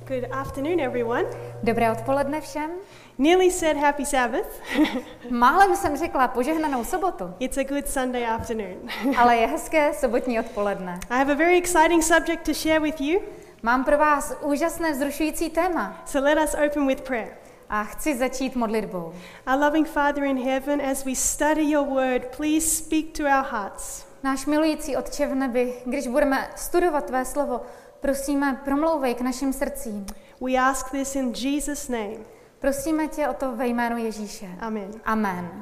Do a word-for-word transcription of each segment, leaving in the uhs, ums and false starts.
Good afternoon, everyone. Dobré odpoledne všem. Nearly said happy Sabbath. Málem jsem řekla požehnanou sobotu. It's a good Sunday afternoon. Ale je hezké sobotní odpoledne. I have a very exciting subject to share with you. Mám pro vás úžasné vzrušující téma. So let us open with prayer. A chci začít modlitbou. Our loving Father in heaven, as we study your word, please speak to our hearts. Náš milující Otče v nebi, když budeme studovat tvé slovo, prosíme, promlouvej k našim srdcím. We ask this in Jesus' name. Prosíme tě o to ve jménu Ježíše. Amen. Amen.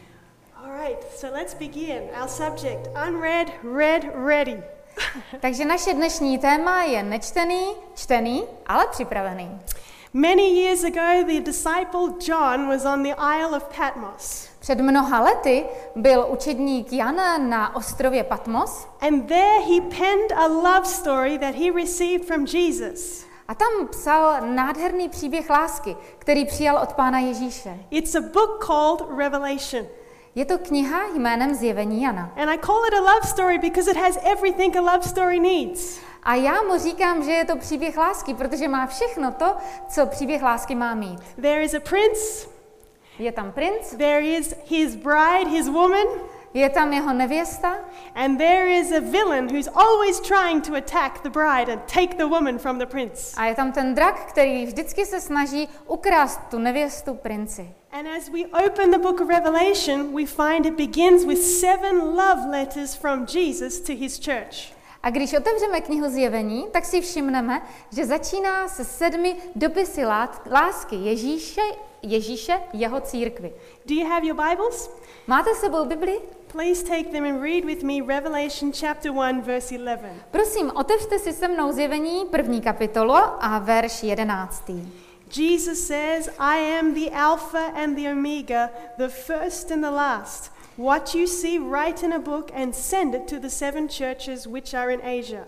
All right, so let's begin. Our subject, unread, read, ready. Takže naše dnešní téma je nečtený, čtený, ale připravený. Many years ago, the disciple John was on the Isle of Patmos. Před mnoha lety byl učedník Jan na ostrově Patmos. And there he penned a love story that he received from Jesus. A tam psal nádherný příběh lásky, který přijal od Pána Ježíše. It's a book called Revelation. Je to kniha jménem Zjevení Jana. And I call it a love story because it has everything a love story needs. A já mu říkám, že je to příběh lásky, protože má všechno to, co příběh lásky má mít. There is a prince. Je tam princ. There is his bride, his woman. Je tam jeho nevěsta. And there is a villain who's always trying to attack the bride and take the woman from the prince. A je tam ten drak, který vždycky se snaží ukrást tu nevěstu princi. And as we open the book of Revelation, we find it begins with seven love letters from Jesus to his church. A když otevřeme knihu Zjevení, tak si všimneme, že začíná se sedmi dopisy lásky Ježíše, Ježíše jeho církvi. Do you have your Bibles? Máte s sebou Bibli? Please take them and read with me Revelation chapter one verse eleven. Prosím, otevřte si se mnou Zjevení první kapitolu a verš jedenáctý. Jesus says, I am the Alpha and the Omega, the first and the last. What you see, write in a book and send it to the seven churches which are in Asia.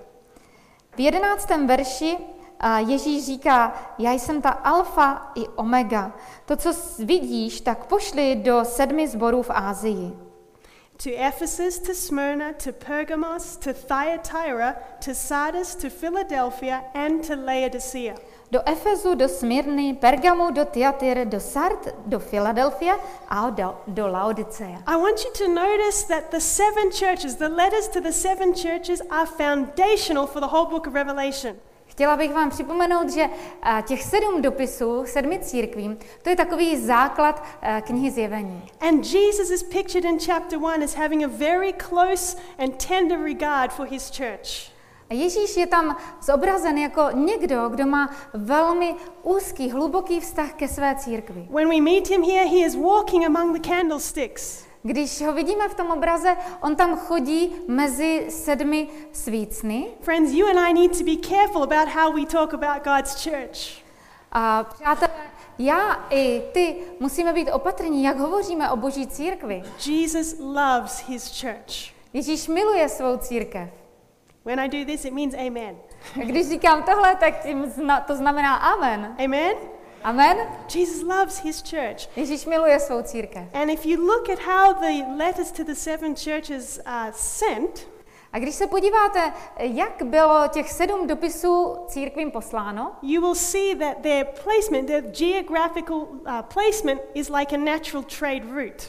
V jedenáctém verši Ježíš říká, já jsem ta alfa i omega. To, co vidíš, tak pošli do sedmi sborů v Asii. To Ephesus, to Smyrna, to Pergamos, to Thyatira, to Sardis, to Philadelphia and to Laodicea. Do Efezu, do Smyrny, Pergamu, do Thyatiry, do Sard, do Filadelfia a do, do Laodicea. I want you to notice that the seven churches, the letters to the seven churches are foundational for the whole book of Revelation. Chtěla bych vám připomenout, že těch sedm dopisů, sedmi církvím, to je takový základ knihy Zjevení. And Jesus is pictured in chapter one as having a very close and tender regard for his church. A Ježíš je tam zobrazen jako někdo, kdo má velmi úzký, hluboký vztah ke své církvi. When we meet him here, he is walking among the candlesticks. Když ho vidíme v tom obraze, on tam chodí mezi sedmi svícny. Friends, you and I need to be careful about how we talk about God's church. A přátelé, já i ty musíme být opatrní, jak hovoříme o Boží církvi. Jesus loves his church. Ježíš miluje svou církev. When I do this, it means amen. A když říkám tohle, tak tím to znamená amen. Amen? Amen? Jesus loves his church. Ježíš miluje svou církev. And if you look at how the letters to the seven churches are sent, a když se podíváte, jak bylo těch sedm dopisů církvím posláno, you will see that their placement, their geographical uh, placement is like a natural trade route.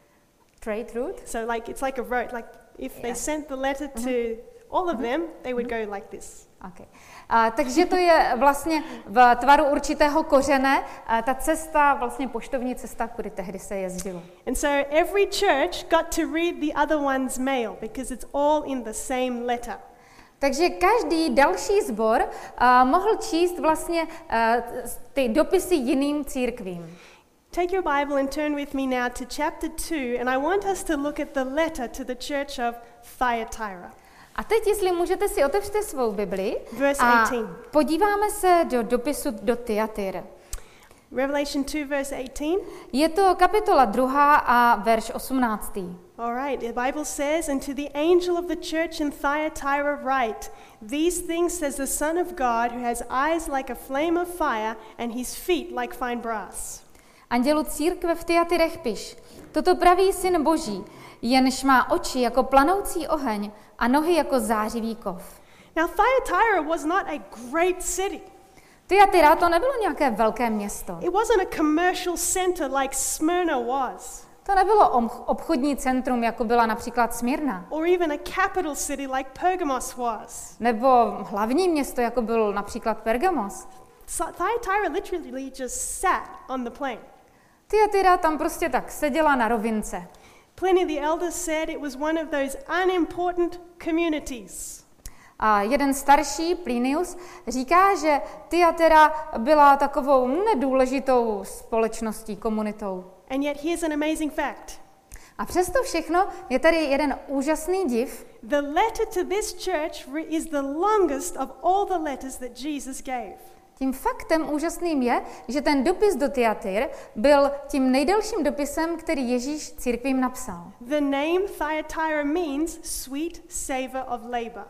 Trade route? So like it's like a road. Like if Yeah. they sent the letter to mm-hmm. all of them, they would go like this. Okay. A, takže to je vlastně v tvaru určitého kořene, a ta cesta, vlastně poštovní cesta, kudy tehdy se jezdilo. And so every church got to read the other one's mail because it's all in the same letter. Takže každý další sbor uh, mohl číst vlastně uh, ty dopisy jiným církvím. Take your Bible and turn with me now to chapter two, and I want us to look at the letter to the church of Thyatira. A teď, jestli můžete, si otevřte svou Bibli a podíváme se do dopisu do Thyatiry. Revelation two verse eighteen. Je to kapitola druhá a verš osmnáctý. All right, the Bible says, and to the angel of the church in Thyatira write, these things says the Son of God, who has eyes like a flame of fire and his feet like fine brass. Andělu církve v Tyatyrech piš, toto praví Syn Boží, jenž má oči jako planoucí oheň a nohy jako zářivý kov. Now Thyatira was not a great city. Thyatira to nebylo nějaké velké město. It wasn't a commercial center like Smyrna was. To nebylo obchodní centrum, jako byla například Smyrna. Or even a capital city like Pergamos was. Nebo hlavní město, jako byl například Pergamos. So Thyatira literally just sat on the plain. Thyatira tam prostě tak seděla na rovince. Pliny the Elder said it was one of those unimportant communities. A jeden starší, Plinius, říká, že Thyatira byla takovou nedůležitou společností, komunitou. And yet here's an amazing fact. A přesto všechno je tady jeden úžasný div. The letter to this church is the longest of all the letters that Jesus gave. Tím faktem úžasným je, že ten dopis do Thyatira byl tím nejdelším dopisem, který Ježíš církvím napsal. The name Thyatira means sweet savor of labor.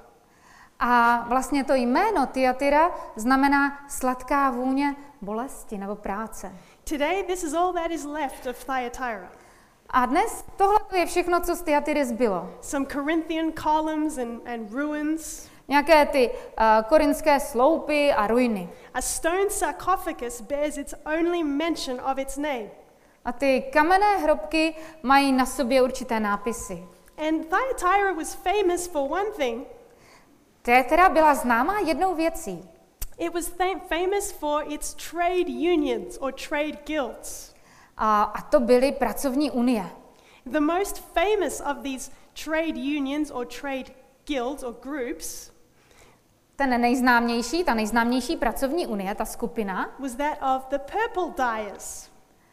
A vlastně to jméno Thyatira znamená sladká vůně bolesti nebo práce. Today this is all that is left of Thyatira. A dnes tohle je všechno, co z Thyatiry zbylo. Some Corinthian columns and, and ruins. Nějaké ty uh, korinské sloupy a ruiny. A stone sarcophagus bears its only mention of its name. A ty kamenné hrobky mají na sobě určité nápisy. And Thyatira was famous for one thing. Thyatira byla známá jednou věcí. It was th- famous for its trade unions or trade guilds. A, a to byly pracovní unie. The most famous of these trade unions or trade guilds or groups Ten nejznámější, ta nejznámější pracovní unie, ta skupina, was that of the purple dyers.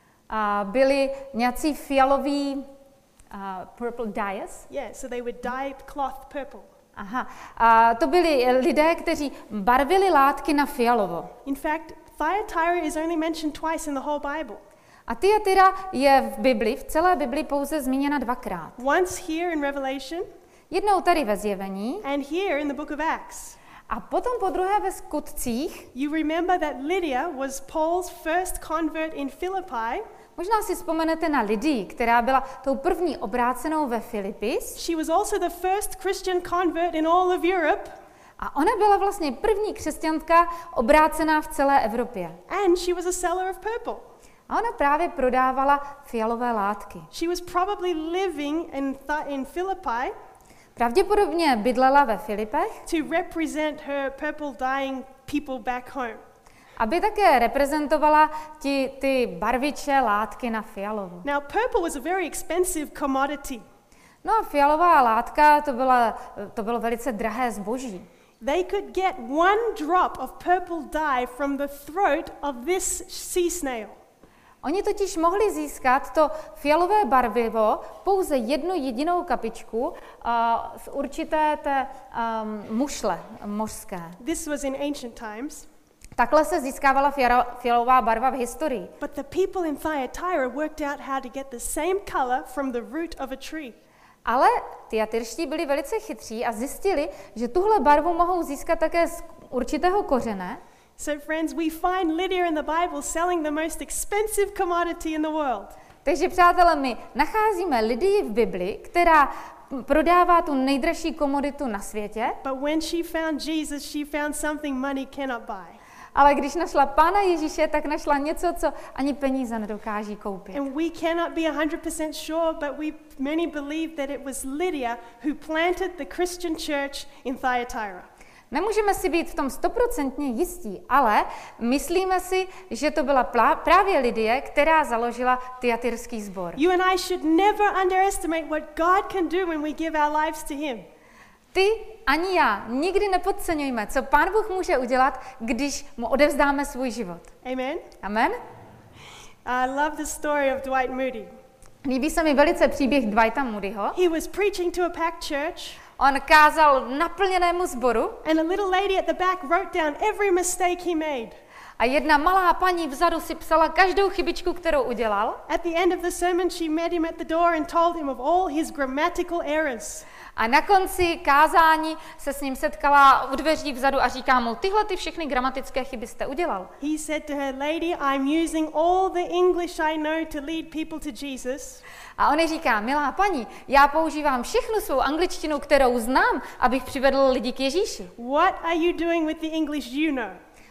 a byli nějací fialoví uh, purple dyers. Yeah, so they would dye cloth purple. Aha. A to byli lidé, kteří barvili látky na fialovo. In fact, Thyatira is only mentioned twice in the whole Bible. A Thyatira je v Bibli, v celé Bibli pouze zmíněna dvakrát. Once here in Revelation Jednou tady ve Zjevení and here in the book of Acts. a potom po druhé ve Skutcích. You remember that Lydia was Paul's first convert in Philippi. Možná si vzpomenete na Lidii, která byla tou první obrácenou ve Filipis. She was also the first Christian convert in all of Europe. A ona byla vlastně první křesťanka obrácená v celé Evropě. And she was a seller of purple. A ona právě prodávala fialové látky. She was probably living in, Th- in Philippi Pravděpodobně bydlela ve Filipech, to represent her purple dyeing people back home. aby také reprezentovala ti, ty barviče látky na fialovo. Now, purple was a very expensive commodity. No a fialová látka, to, byla, to bylo velice drahé zboží. They could get one drop of purple dye from the throat of this sea snail. Oni totiž mohli získat to fialové barvivo pouze jednu jedinou kapičku uh, z určité té um, mušle mořské. This was in ancient times. Takhle se získávala fialová barva v historii. But the people in Thyatira worked out how to get the same color from the root of a tree. Ale Thyatyrští byli velice chytří a zjistili, že tuhle barvu mohou získat také z určitého kořene. So friends, we find Lydia in the Bible selling the most expensive commodity in the world. Takže přátelé, my nacházíme Lidii v Bibli, která prodává tu nejdražší komoditu na světě. But when she found Jesus, she found something money cannot buy. Ale když našla Pána Ježíše, tak našla něco, co ani peníze nedokáží koupit. And we cannot be one hundred percent sure, but we many believe that it was Lydia who planted the Christian church in Thyatira. Nemůžeme si být v tom stoprocentně jistí, ale myslíme si, že to byla plá- právě Lidie, která založila Thyatyrský sbor. You and I should never underestimate what God can do when we give our lives to Him. Ty ani já nikdy nepodceňujme, co Pán Bůh může udělat, když mu odevzdáme svůj život. Amen? Amen? I love the story of Dwight Moody. Líbí se mi velice příběh Dwighta Moodyho. He was preaching to a packed church. On kázal naplněnému sboru And a little lady at the back wrote down every mistake he made. a jedna malá paní vzadu si psala každou chybičku, kterou udělal. At the end of the sermon, she met him at the door and told him of all his grammatical errors. A na konci kázání se s ním setkala u dveří vzadu a říká mu, tyhle ty všechny gramatické chyby jste udělal. He said to her, "Lady, I'm using all the English I know to lead people to Jesus. A on jí říká, milá paní, já používám všechnu svou angličtinu, kterou znám, abych přivedl lidi k Ježíši. What are you doing with the English you know?"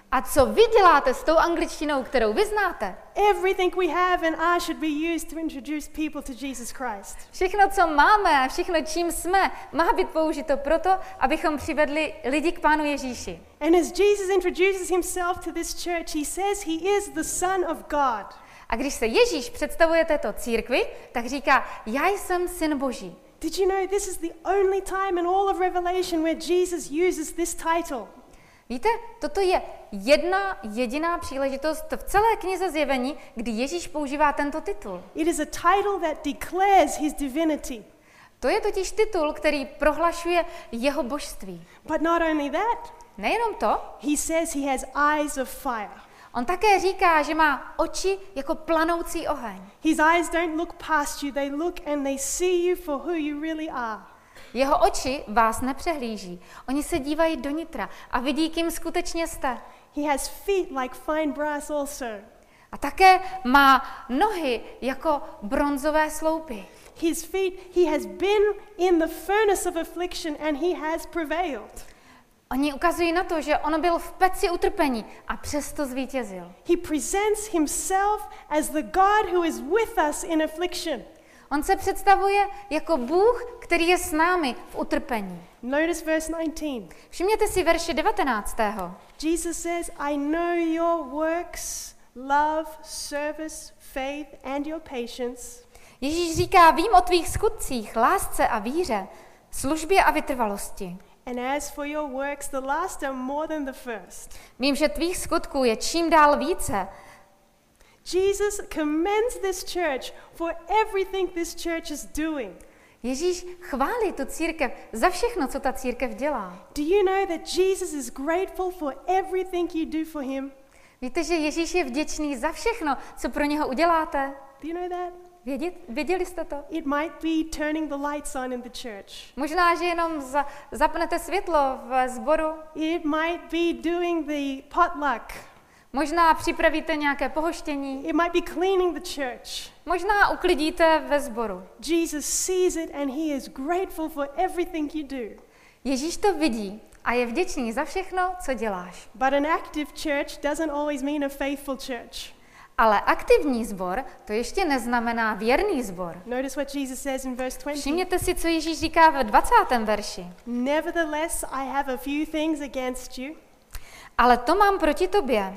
A co vy děláte s tou angličtinou, kterou vy znáte? Everything we have and are should be used to introduce people to Jesus Christ. Všechno, co máme a všechno, čím jsme, má být použito proto, abychom přivedli lidi k Pánu Ježíši. And as Jesus introduces himself to this church, he says he is the Son of God. A když se Ježíš představuje této církvi, tak říká, já jsem Syn Boží. Did you know this is the only time in all of Revelation where Jesus uses this title? Víte, toto je jedna jediná příležitost v celé knize Zjevení, kdy Ježíš používá tento titul. It is a title that declares his divinity. To je totiž titul, který prohlašuje jeho božství. But not only that, Nejenom to, he says he has eyes of fire. on také říká, že má oči jako planoucí oheň. His eyes don't look past you, they look and they see you for who you really are. Jeho oči vás nepřehlíží. Oni se dívají do nitra a vidí, kým skutečně jste. He has feet like fine brass also. A také má nohy jako bronzové sloupy. His feet, he has been in the furnace of affliction and he has prevailed. Oni ukazují na to, že on byl v peci utrpení a přesto zvítězil. He presents himself as the God who is with us in affliction. On se představuje jako Bůh, který je s námi v utrpení. Notice verse nineteen. Všimněte si verše devatenáctého. Jesus says, I know your works, love, service, faith and your patience. Ježíš říká, vím o tvých skutcích, lásce a víře, službě a vytrvalosti. And as for your works, the last are more than the first. Vím, že tvých skutků je čím dál více. Jesus commends this church for everything this church is doing. Ježíš chválí tu církev za všechno, co ta církev dělá. Do you know that Jesus is grateful for everything you do for him? Víte, že Ježíš je vděčný za všechno, co pro něho uděláte? Do you know that? Vědět, věděli jste to? It might be turning the lights on in the church. Možná, že jenom za, zapnete světlo v sboru. It might be doing the potluck. Možná připravíte nějaké pohoštění. It might be cleaning the church. Možná uklidíte ve sboru. Jesus sees it and he is grateful for everything you do. Ježíš to vidí a je vděčný za všechno, co děláš. But an active church doesn't always mean a faithful church. Ale aktivní sbor, to ještě neznamená věrný sbor. Notice what Jesus says in verse twenty. Všimněte si, co Ježíš říká ve dvacátém verši. Nevertheless, I have a few things against you. Ale to mám proti tobě.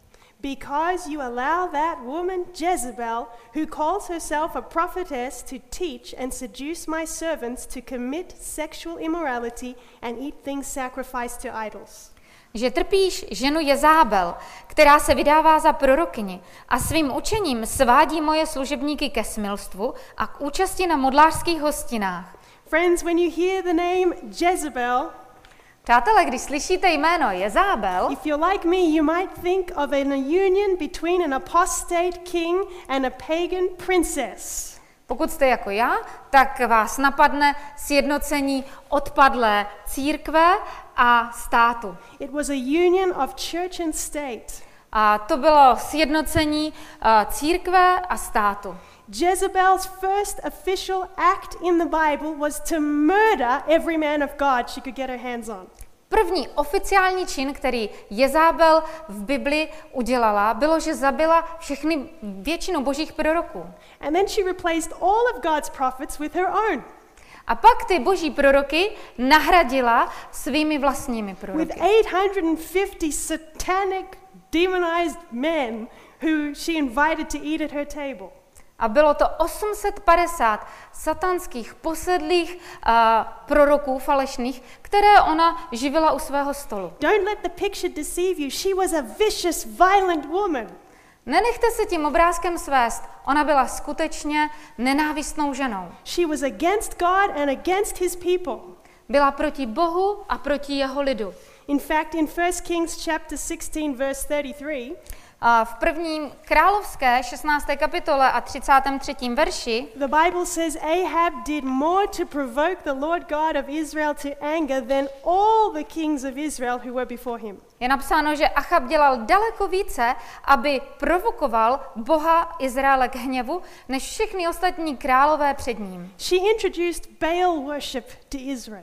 Because you allow that woman Jezebel, who calls herself a prophetess, to teach and seduce my servants to commit sexual immorality and eat things sacrificed to idols. Že trpíš ženu Jezábel, která se vydává za prorokyni a svým učením svádí moje služebníky ke smilstvu a k účasti na modlářských hostinách. Friends, when you hear the name Jezebel, Přátelé, když slyšíte jméno Jezábel, if you're like me, you might think of an union between an apostate king and a pagan princess. pokud jste jako já, tak vás napadne sjednocení odpadlé církve a státu. It was a union of church and state. A to bylo sjednocení uh, církve a státu. Jezebel's first official act in the Bible was to murder every man of God she could get her hands on. První oficiální čin, který Jezábel v Bibli udělala, bylo, že zabila všechny většinu božích proroků. And then she replaced all of God's prophets with her own. A pak ty boží proroky nahradila svými vlastními With proroky. eight hundred fifty satanic, demonized men who she invited to eat at her table. A bylo to osm set padesát satanských posedlých uh, proroků falešných, které ona živila u svého stolu. Don't let the picture deceive you. She was a vicious, violent woman. Nenechte se tím obrázkem svést. Ona byla skutečně nenávistnou ženou. She was against God and against his people. Byla proti Bohu a proti jeho lidu. In fact, in First Kings chapter sixteen verse thirty-three, A v prvním královské šestnácté kapitole a třicátém třetím verši the Bible says Ahab did more to provoke the Lord God of Israel to anger than all the kings of Israel who were before him. je napsáno, že Achab dělal daleko více, aby provokoval Boha Izraele k hněvu, než všechny ostatní králové před ním. She introduced Baal worship to Israel.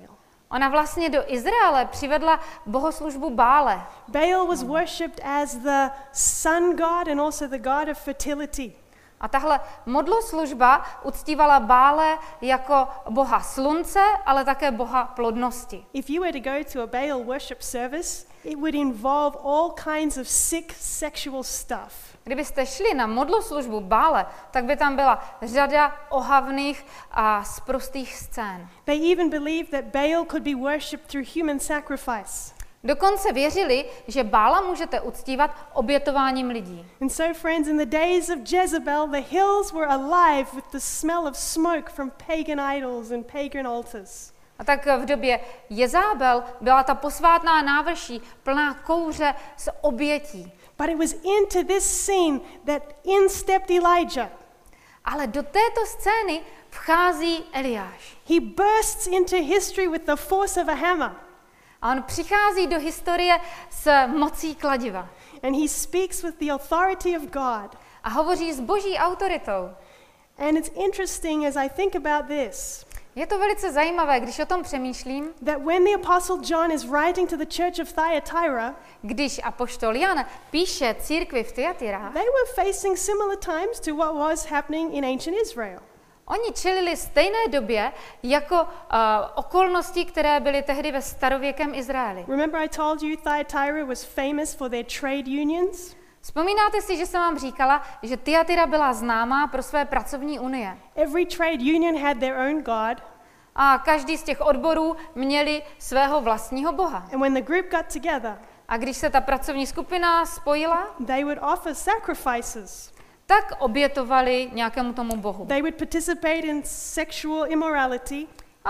Ona vlastně do Izraele přivedla bohoslužbu Bále. Baal was worshipped as the sun god and also the god of fertility. A tahle modloslužba uctívala Bále jako boha slunce, ale také boha plodnosti. If you were to go to a Baal worship service, it would involve all kinds of sick sexual stuff. Kdybyste šli na modloslužbu Bále, tak by tam byla řada ohavných a sprostých scén. They even believed that Baal could be worshipped through human sacrifice. Dokonce věřili, že Bála můžete uctívat obětováním lidí. And so, friends, in the days of Jezebel, the hills were alive with the smell of smoke from pagan idols and pagan altars. A tak v době Jezábel byla ta posvátná návrší plná kouře z obětí. But it was into this scene that in stepped Elijah. Ale do této scény vchází Eliáš. He bursts into history with the force of a hammer. A on přichází do historie s mocí kladiva. And he speaks with the authority of God. A hovoří s boží autoritou. And it's interesting as I think about this. Je to velice zajímavé, když o tom přemýšlím, That when the apostle John is writing to the church of Thyatira, když apoštol Jan píše církvi v Tyatira, they were facing similar times to what was happening in ancient Israel. oni čelili stejné době jako uh, okolnosti, které byly tehdy ve starověkém Izraeli. Remember I told you Thyatira was famous for their trade unions? Vzpomínáte si, že jsem vám říkala, že Tyatira byla známá pro své pracovní unie. Every trade union had their own god. A každý z těch odborů měli svého vlastního boha. And when the group got together, A když se ta pracovní skupina spojila, they would offer sacrifices. tak obětovali nějakému tomu bohu. They would participate in sexual immorality. A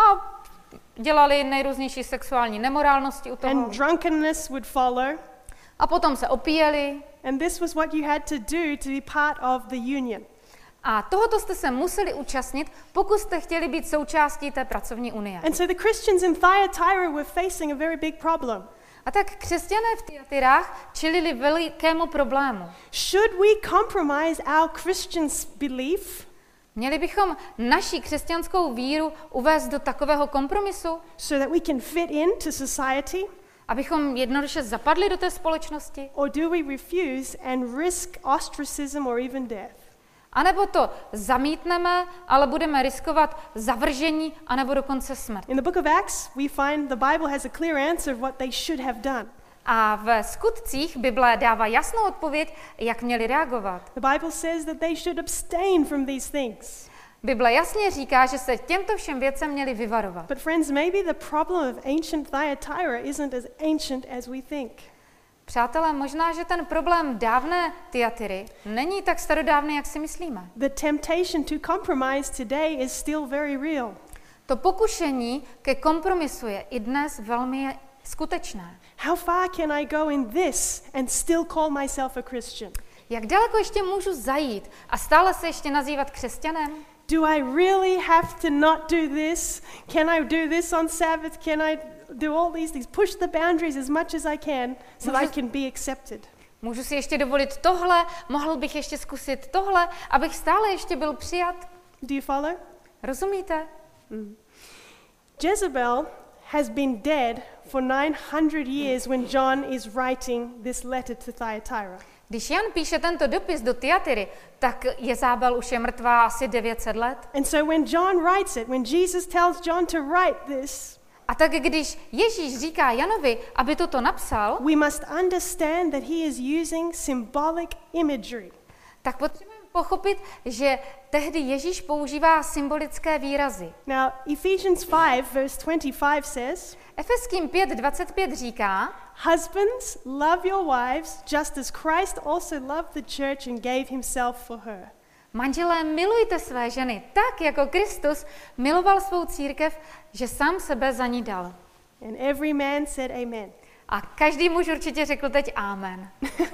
dělali nejrůznější sexuální nemorálnosti u toho. And drunkenness would follow. A potom se opíjeli. And this was what you had to do to be part of the union. A tohoto jste se museli účastnit, pokud jste chtěli být součástí té pracovní unie. And so the Christians in Thyatira were facing a very big problem. A tak křesťané v Thyatyrách čelili velikému problému. Should we compromise our Christian belief Měli bychom naši křesťanskou víru uvést do takového kompromisu, so that we can fit into society? abychom jednoduše zapadli do té společnosti? Or do we refuse and risk ostracism or even death? A nebo to zamítneme, ale budeme riskovat zavržení anebo dokonce smrt. In the book of Acts, we find the Bible has a clear answer of what they should have done. A v skutcích Bible dává jasnou odpověď, jak měli reagovat. The Bible says that they should abstain from these things. Bible jasně říká, že se těmto všem věcem měli vyvarovat. But friends, maybe the problem of ancient Thyatira isn't as ancient as we think. Přátelé, možná, že ten problém dávné Tyatiry není tak starodávný, jak si myslíme. The temptation to compromise today is still very real. To pokušení ke kompromisu je i dnes velmi skutečné. How far can I go in this and still call myself a Christian? Jak daleko ještě můžu zajít a stále se ještě nazývat křesťanem? Do I really have to not do this? Can I do this on Sabbath? Can I do all these things? Push the boundaries as much as I can so that I can be accepted. Můžu si ještě dovolit tohle, mohl bych ještě zkusit tohle, abych stále ještě byl přijat. Do you follow? Rozumíte? Mm. Jezebel has been dead for nine hundred years when John is writing this letter to Thyatira. Když Jan píše tento dopis do Tyatiry, tak Jezábel už je mrtvá asi devět set let. And so when John writes it, when Jesus tells John to write this, a tak když Ježíš říká Janovi, aby toto napsal, we must understand that he is using symbolic imagery. Tak potřebujeme pochopit, že tehdy Ježíš používá symbolické výrazy. Now, Ephesians five verse twenty-five says, Efeským pět dvacet pět říká, husbands, love your wives, just as Christ also loved the church and gave himself for her. Manželé, milujte své ženy tak, jako Kristus miloval svou církev, že sám sebe za ní dal. And every man said amen. A každý muž určitě řekl teď amen.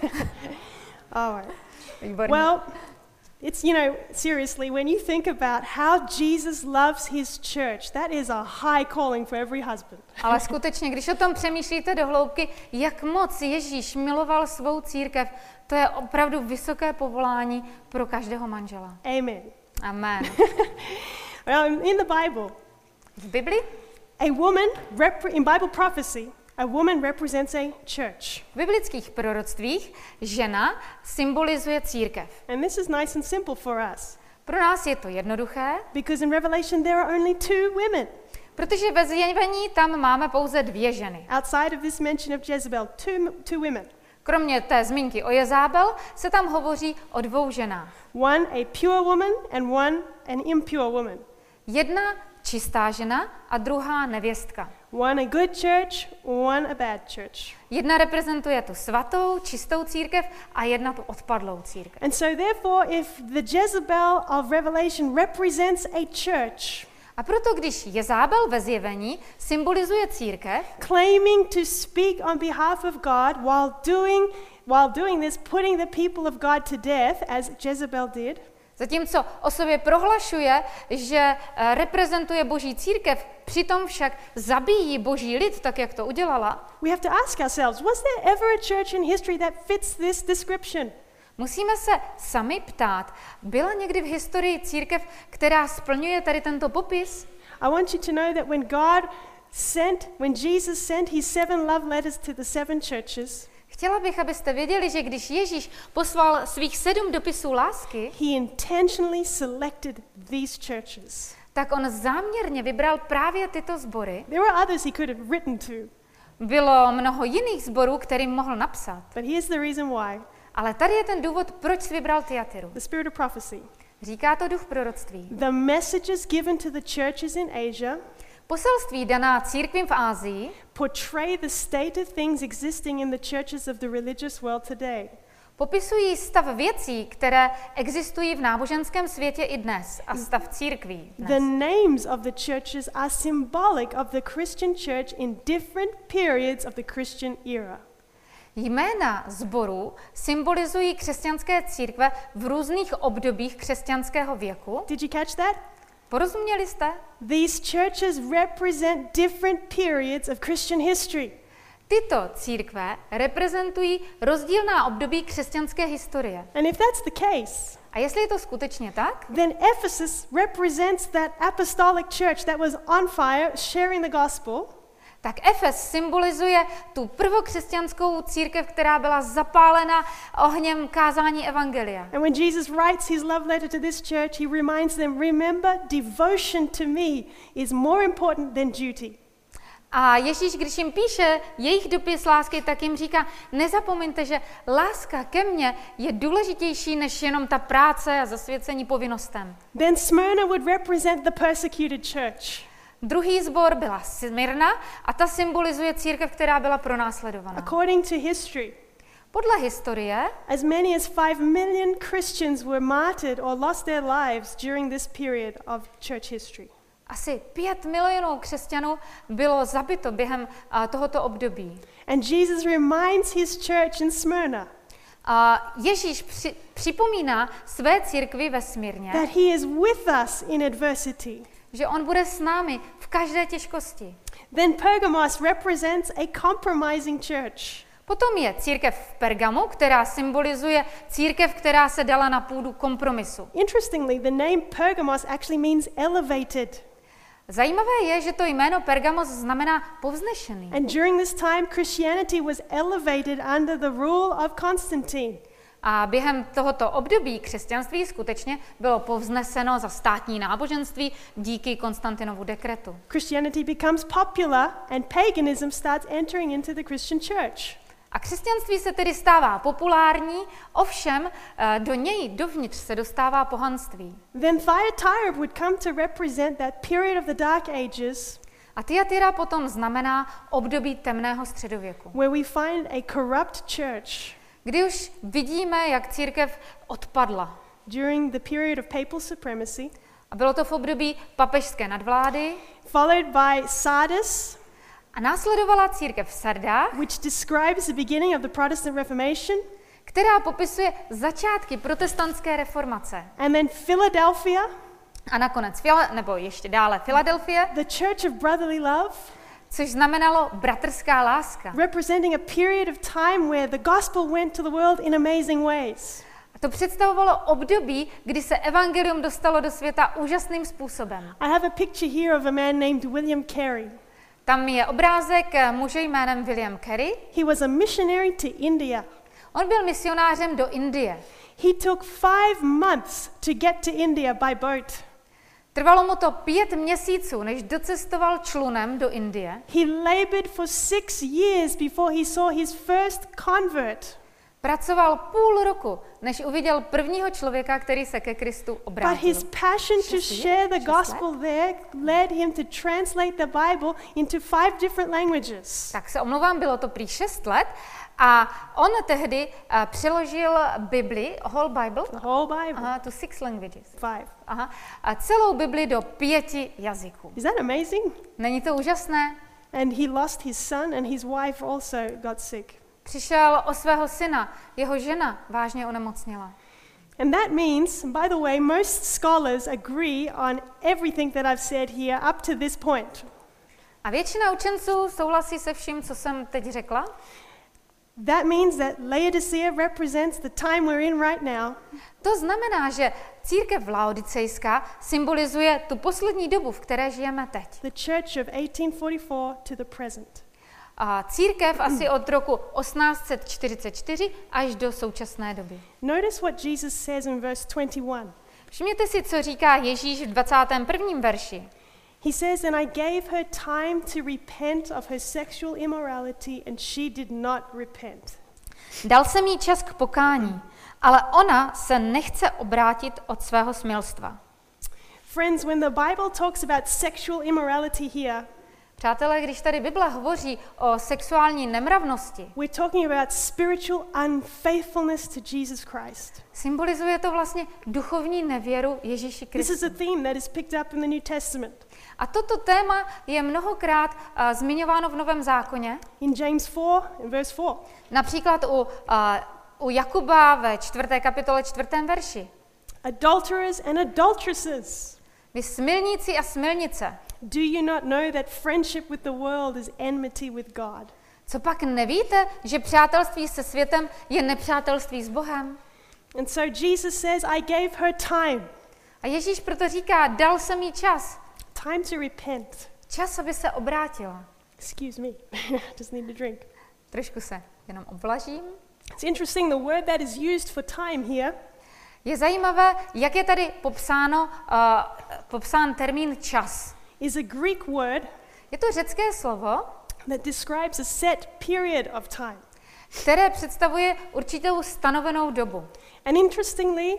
All right. Výborně. Well, it's, you know, seriously, when you think about how Jesus loves his church, that is a high calling for every husband. Ale skutečně, když o tom přemýšlíte do hloubky, jak moc Ježíš miloval svou církev, to je opravdu vysoké povolání pro každého manžela. Amen. Amen. Well, in the Bible, V Bibli A woman, rep- in Bible prophecy, a woman represents a church. V biblických proroctvích žena symbolizuje církev. And this is nice and simple for us. Pro nás je to jednoduché, Because in Revelation there are only two women. protože ve zjevení tam máme pouze dvě ženy. Outside of this mention of Jezebel, two, two women. Kromě té zmínky o Jezábel se tam hovoří o dvou ženách. One a pure woman and one an impure woman. Jedna čistá žena a druhá nevěstka. One a good church, one a bad church. Jedna reprezentuje tu svatou, čistou církev a jedna tu odpadlou církev. And so therefore, if the Jezebel of Revelation represents a church, A proto, když Jezábel ve zjevení symbolizuje církev, claiming to speak on behalf of God while doing, while doing this, putting the people of God to death, as Jezebel did, zatímco o sobě prohlašuje, že eh, reprezentuje boží církev, přitom však zabíjí boží lid, tak jak to udělala, we have to ask ourselves, was there ever a church in history that fits this description? musíme se sami ptát, byla někdy v historii církev, která splňuje tady tento popis? I want you to know that when God sent, when Jesus sent his seven love letters to the seven churches, Chtěla bych, abyste věděli, že když Ježíš poslal svých sedm dopisů lásky, he intentionally selected these churches. tak on záměrně vybral právě tyto sbory. There were others he could have written to, Bylo mnoho jiných sborů, kterým mohl napsat. but here's the reason why. Ale tady je ten důvod, proč jsi vybral Tyatiru. The spirit of prophecy. Říká to duch proroctví. The messages given to the churches in Asia Poselství daná církvím v Ázii portray the state of things existing in the churches of the religious world today. popisují stav věcí, které existují v náboženském světě i dnes a stav církví The dnes. names of the churches are symbolic of the Christian church in different periods of the Christian era. Jména sborů symbolizují křesťanské církve v různých obdobích křesťanského věku. Did you catch that? Porozuměli jste? These churches represent different periods of Christian history. Tyto církve reprezentují rozdílná období křesťanské historie. And if that's the case, A jestli je to skutečně tak, then Ephesus represents that apostolic church that was on fire, sharing the gospel. tak Efes symbolizuje tu prvokřesťanskou církev, která byla zapálena ohněm kázání evangelia. And when Jesus writes his love letter to this church, he reminds them, remember, devotion to me is more important than duty. A Ježíš, když jim píše jejich dopis lásky, tak jim říká, nezapomeňte, že láska ke mně je důležitější než jenom ta práce a zasvěcení povinnostem. Then Smyrna would represent the persecuted church. Druhý sbor byla Smyrna a ta symbolizuje církev, která byla pronásledovaná. According to history, Podle historie as many as five million Christians were martyred or lost their lives during this period of church history. asi pět milionů křesťanů bylo zabito během uh, tohoto období. And Jesus reminds his church in Smyrna A Ježíš při, připomíná své církvi ve Smyrně, that he is with us in adversity. že on bude s námi v každé těžkosti. Then Pergamos represents a compromising church. Potom je církev v Pergamu, která symbolizuje církev, která se dala na půdu kompromisu. Interestingly, the name Pergamos actually means elevated. Zajímavé je, že to jméno Pergamos znamená povznešený. And during this time, Christianity was elevated under the rule of Constantine. A během tohoto období křesťanství skutečně bylo povzneseno za státní náboženství díky Konstantinovu dekretu. Christianity becomes popular and paganism starts entering into the Christian church. A křesťanství se tedy stává populární, ovšem do něj dovnitř se dostává pohanství. Then Thyatira would come to represent that period of the Dark Ages A Tyatira potom znamená období temného středověku, where we find a corrupt church kdy už vidíme, jak církev odpadla. during the period of papal supremacy, A bylo to v období papežské nadvlády followed by Sardis, a následovala církev v Sardách, which describes the beginning of the Protestant Reformation, která popisuje začátky protestantské reformace. and then Philadelphia, A nakonec, nebo ještě dále, Filadelfie, the Church of Brotherly Love, což znamenalo bratrská láska. representing a period of time where the gospel went to the world in amazing ways. To představovalo období, kdy se evangelium dostalo do světa úžasným způsobem. I have a picture here of a man named William Carey. Tam je obrázek muže jménem William Carey. He was a missionary to India. On byl misionářem do Indie. He took five months to get to India by boat. Trvalo mu to pět měsíců, než docestoval člunem do Indie. He labored for six years before he saw his first convert. Pracoval půl roku, než uviděl prvního člověka, který se ke Kristu But obrátil. his passion to share the Šest gospel let? there led him to translate the Bible into five different languages. Tak se omlouvám, bylo to prý šest let a on tehdy uh, přeložil Bibli, whole Bible, The whole Bible. aha, to six languages. Five. Aha, a celou Bibli do pěti jazyků. Is that amazing? Není to úžasné? And he lost his son, and his wife also got sick. Přišel o svého syna, jeho žena vážně onemocněla. And that means, by the way, most scholars agree on everything that I've said here up to this point. A většina učenců souhlasí se vším, co jsem teď řekla. That means that Laodicea represents the time we're in right now. To znamená, že církev laodicejská symbolizuje tu poslední dobu, v které žijeme teď. The church of eighteen forty-four to the present. A církev asi od roku osmnáct set čtyřicet čtyři až do současné doby. Notice what Jesus says in verse twenty-one. Všimněte si, co říká Ježíš v dvacátém prvním verši. He says, "And I gave her time to repent of her sexual immorality, and she did not repent." Dal jsem jí čas k pokání, ale ona se nechce obrátit od svého smilstva. Friends, when the Bible talks about sexual immorality here, Přátelé, když tady Bible hovoří o sexuální nemravnosti, we're talking about spiritual unfaithfulness to Jesus Christ. symbolizuje to vlastně duchovní nevěru Ježíši This is Kristu. a theme that is picked up in the New Testament. A toto téma je mnohokrát uh, zmiňováno v Novém zákoně, In James four, in verse four. například u, uh, u Jakuba ve čtvrté kapitole čtvrtém verši. Adulterers and adulteresses, Vy smilníci a smilnice, do you not know that friendship with the world is enmity with God? co pak nevíte, že přátelství se světem je nepřátelství s Bohem? And so Jesus says, I gave her time, A Ježíš proto říká, dal jsem jí čas. time to repent. Čas, aby se obrátila. Excuse me, just need a drink. Trošku se jenom obvlažím. It's interesting, the word that is used for time here Je zajímavé, jak je tady popsáno, uh, popsán termín čas. is a Greek word Je to řecké slovo, that describes a set period of time. které představuje určitou stanovenou dobu. And interestingly,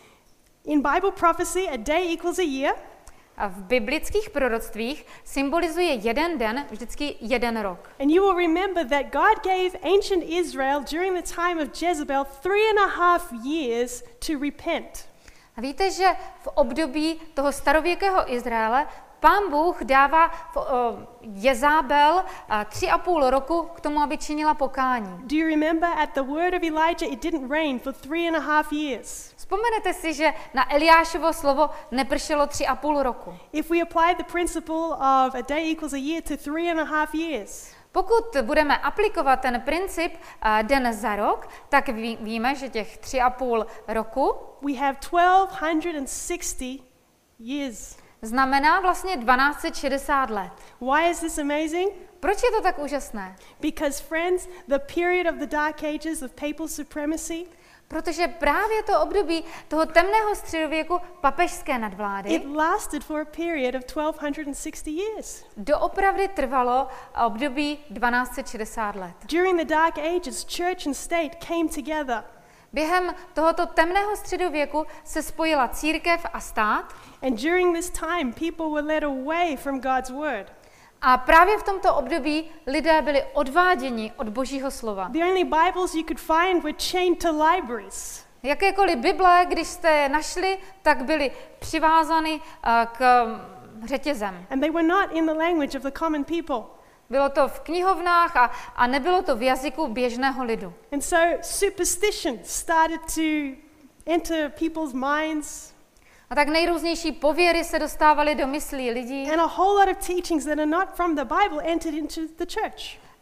in Bible prophecy, a day equals a year, A v biblických proroctvích symbolizuje jeden den, vždycky jeden rok. and you will remember that God gave ancient Israel during the time of Jezebel three and a half years to repent. A víte, že v období toho starověkého Izraele Pán Bůh dává v, o, Jezábel a, tři a půl roku k tomu, aby činila pokání. Do you remember at the word of Elijah, it didn't rain for three and a half years? Vzpomenete si, že na Eliášovo slovo nepršelo tři a půl roku. If we apply the principle of a day equals a year to three and a half years, Pokud budeme aplikovat ten princip a, den za rok, tak ví, víme, že těch tři a půl roku we have twelve sixty years. znamená vlastně dvanáct set šedesát let. Why is this amazing? Proč je to tak úžasné? Because, friends, the period of the Dark Ages of papal supremacy, Protože právě to období toho temného středověku papežské nadvlády it lasted for a period of twelve sixty years. doopravdy trvalo období dvanáct set šedesát let. During the Dark Ages, church and state came together. Během tohoto temného středověku se spojila církev a stát And during this time, people were led away from God's word. a právě v tomto období lidé byli odváděni od Božího slova. The only Bibles you could find were chained to libraries. Jakékoliv Bible, když jste je našli, tak byly přivázány uh, k um, řetězem. And they were not in the language of the common people. Bylo to v knihovnách a, a nebylo to v jazyku běžného lidu. And so superstition started to enter people's minds. A tak nejrůznější pověry se dostávaly do myslí lidí And a whole lot of teachings that are not from the Bible entered into the church.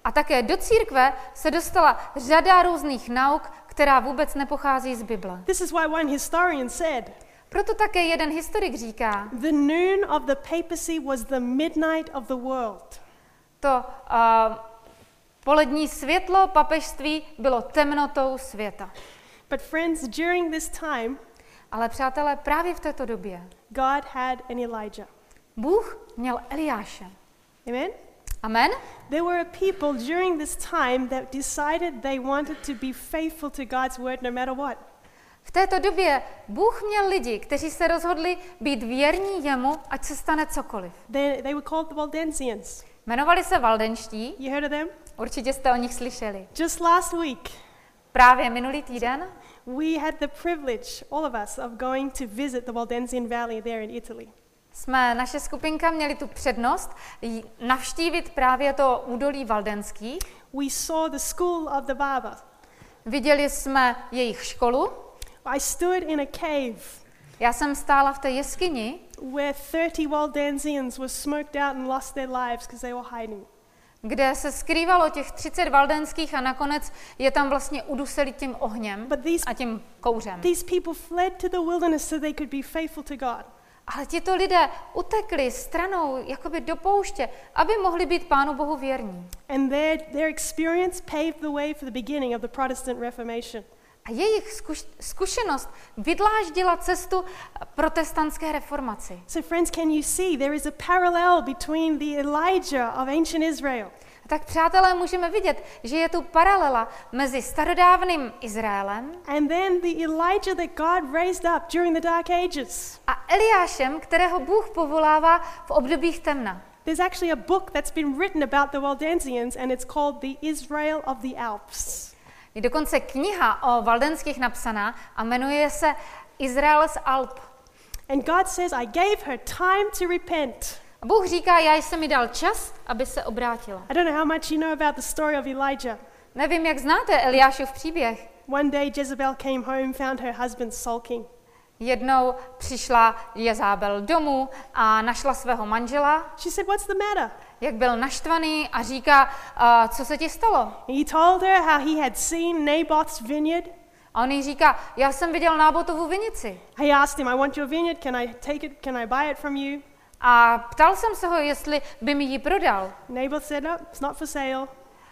A také do církve se dostala řada různých nauk, která vůbec nepochází z Bible. This is why one historian said, Proto také jeden historik říká, the noon of the papacy was the midnight of the world. to uh, polední světlo papežství bylo temnotou světa. But friends, during this time, Ale přátelé, právě v této době God had an Elijah. Bůh měl Eliáše. Amen? Amen? There were a people during this time that decided they wanted to be faithful to God's word no matter what. V této době Bůh měl lidi, kteří se rozhodli být věrní jemu, ať se stane cokoliv. They, they were called the Waldensians. Jmenovali se Valdenští, You heard of them? určitě jste o nich slyšeli. Just last week, Právě minulý týden we had the privilege, all of us, of going to visit the Waldensian Valley there in Italy. jsme, naše skupinka měli tu přednost jí navštívit právě to údolí Valdenský. We saw the school of the Baba. Viděli jsme jejich školu. I stood in a cave Já jsem stála v té jeskyni, where thirty Waldensians were smoked out and lost their lives because they were hiding. kde se skrývalo těch třicet valdenských a nakonec je tam vlastně uduseli tím ohněm But these, a tím kouřem. these people fled to the wilderness so they could be faithful to God. Ale tito lidé utekli stranou, jakoby do pouště, aby mohli být Pánu Bohu věrní. And their, their experience paved the way for the beginning of the Protestant Reformation. A jejich zkuš- zkušenost vydláždila cestu protestantské reformaci. So friends, can you see there is a parallel between the Elijah of ancient Israel Tak přátelé, můžeme vidět, že je tu paralela mezi starodávným Izraelem and then the Elijah that God raised up during the Dark Ages? a Eliášem, kterého Bůh povolává v obdobích temna. There's actually a book that's been written about the Waldensians and it's called The Israel of the Alps. Je dokonce kniha o valdenských napsaná a jmenuje se Izrael z Alp. And God says, I gave her time to repent. A Bůh říká, já jsem mi dal čas, aby se obrátila. I don't know how much you know about the story of Elijah. Nevím, jak znáte Eliášův příběh. One day Jezebel came home, found her husband sulking. Jednou přišla Jezábel domů a našla svého manžela, She said, what's the matter? jak byl naštvaný a říká, uh, co se ti stalo? He told her how he had seen Naboth's vineyard. A on jí říká, já jsem viděl Nábotovu vinici. He asked him, I want your vineyard, can I take it, can I buy it from you? A ptal jsem se ho, jestli by mi ji prodal. Naboth said, no, it's not for sale.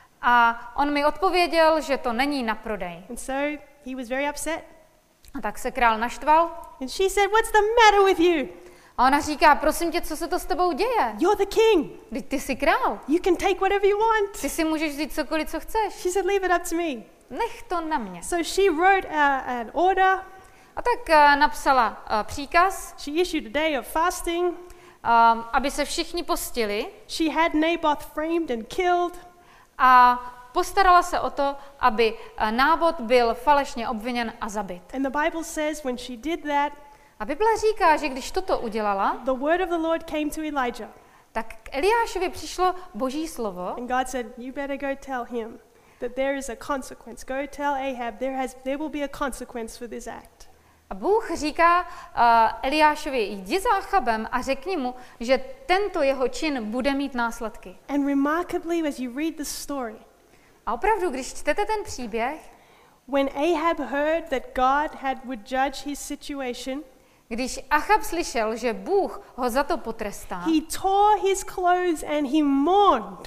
A on mi odpověděl, že to není na prodej. And so he was very upset. A tak se král naštval. And she said, what's the matter with you? A ona říká, prosím tě, co se to s tebou děje? You're the king. Vždyť ty jsi král. You can take whatever you want. Ty si můžeš vzít cokoliv, co chceš. She said, leave it up to me. Nech to na mě. So she wrote uh, an order. A tak uh, napsala uh, příkaz, She issued a day of fasting. um, aby se všichni postili She had Naboth framed and killed. a postarala se o to, aby uh, Nábot byl falešně obviněn a zabit. And the Bible says when she did that, A Bible říká, že když toto udělala, the word of the Lord came to Elijah. tak k Eliášovi přišlo Boží slovo And God said, you better go tell him that there is a consequence. Go tell Ahab there has there will be a consequence for this act. a Bůh říká uh, Eliášovi, jdi za Achabem a řekni mu, že tento jeho čin bude mít následky. And remarkably, as you read the story, A opravdu, když čtete ten příběh, when Ahab heard that God had would judge his situation, když Achab slyšel, že Bůh ho za to potrestá, he tore his clothes and he mourned.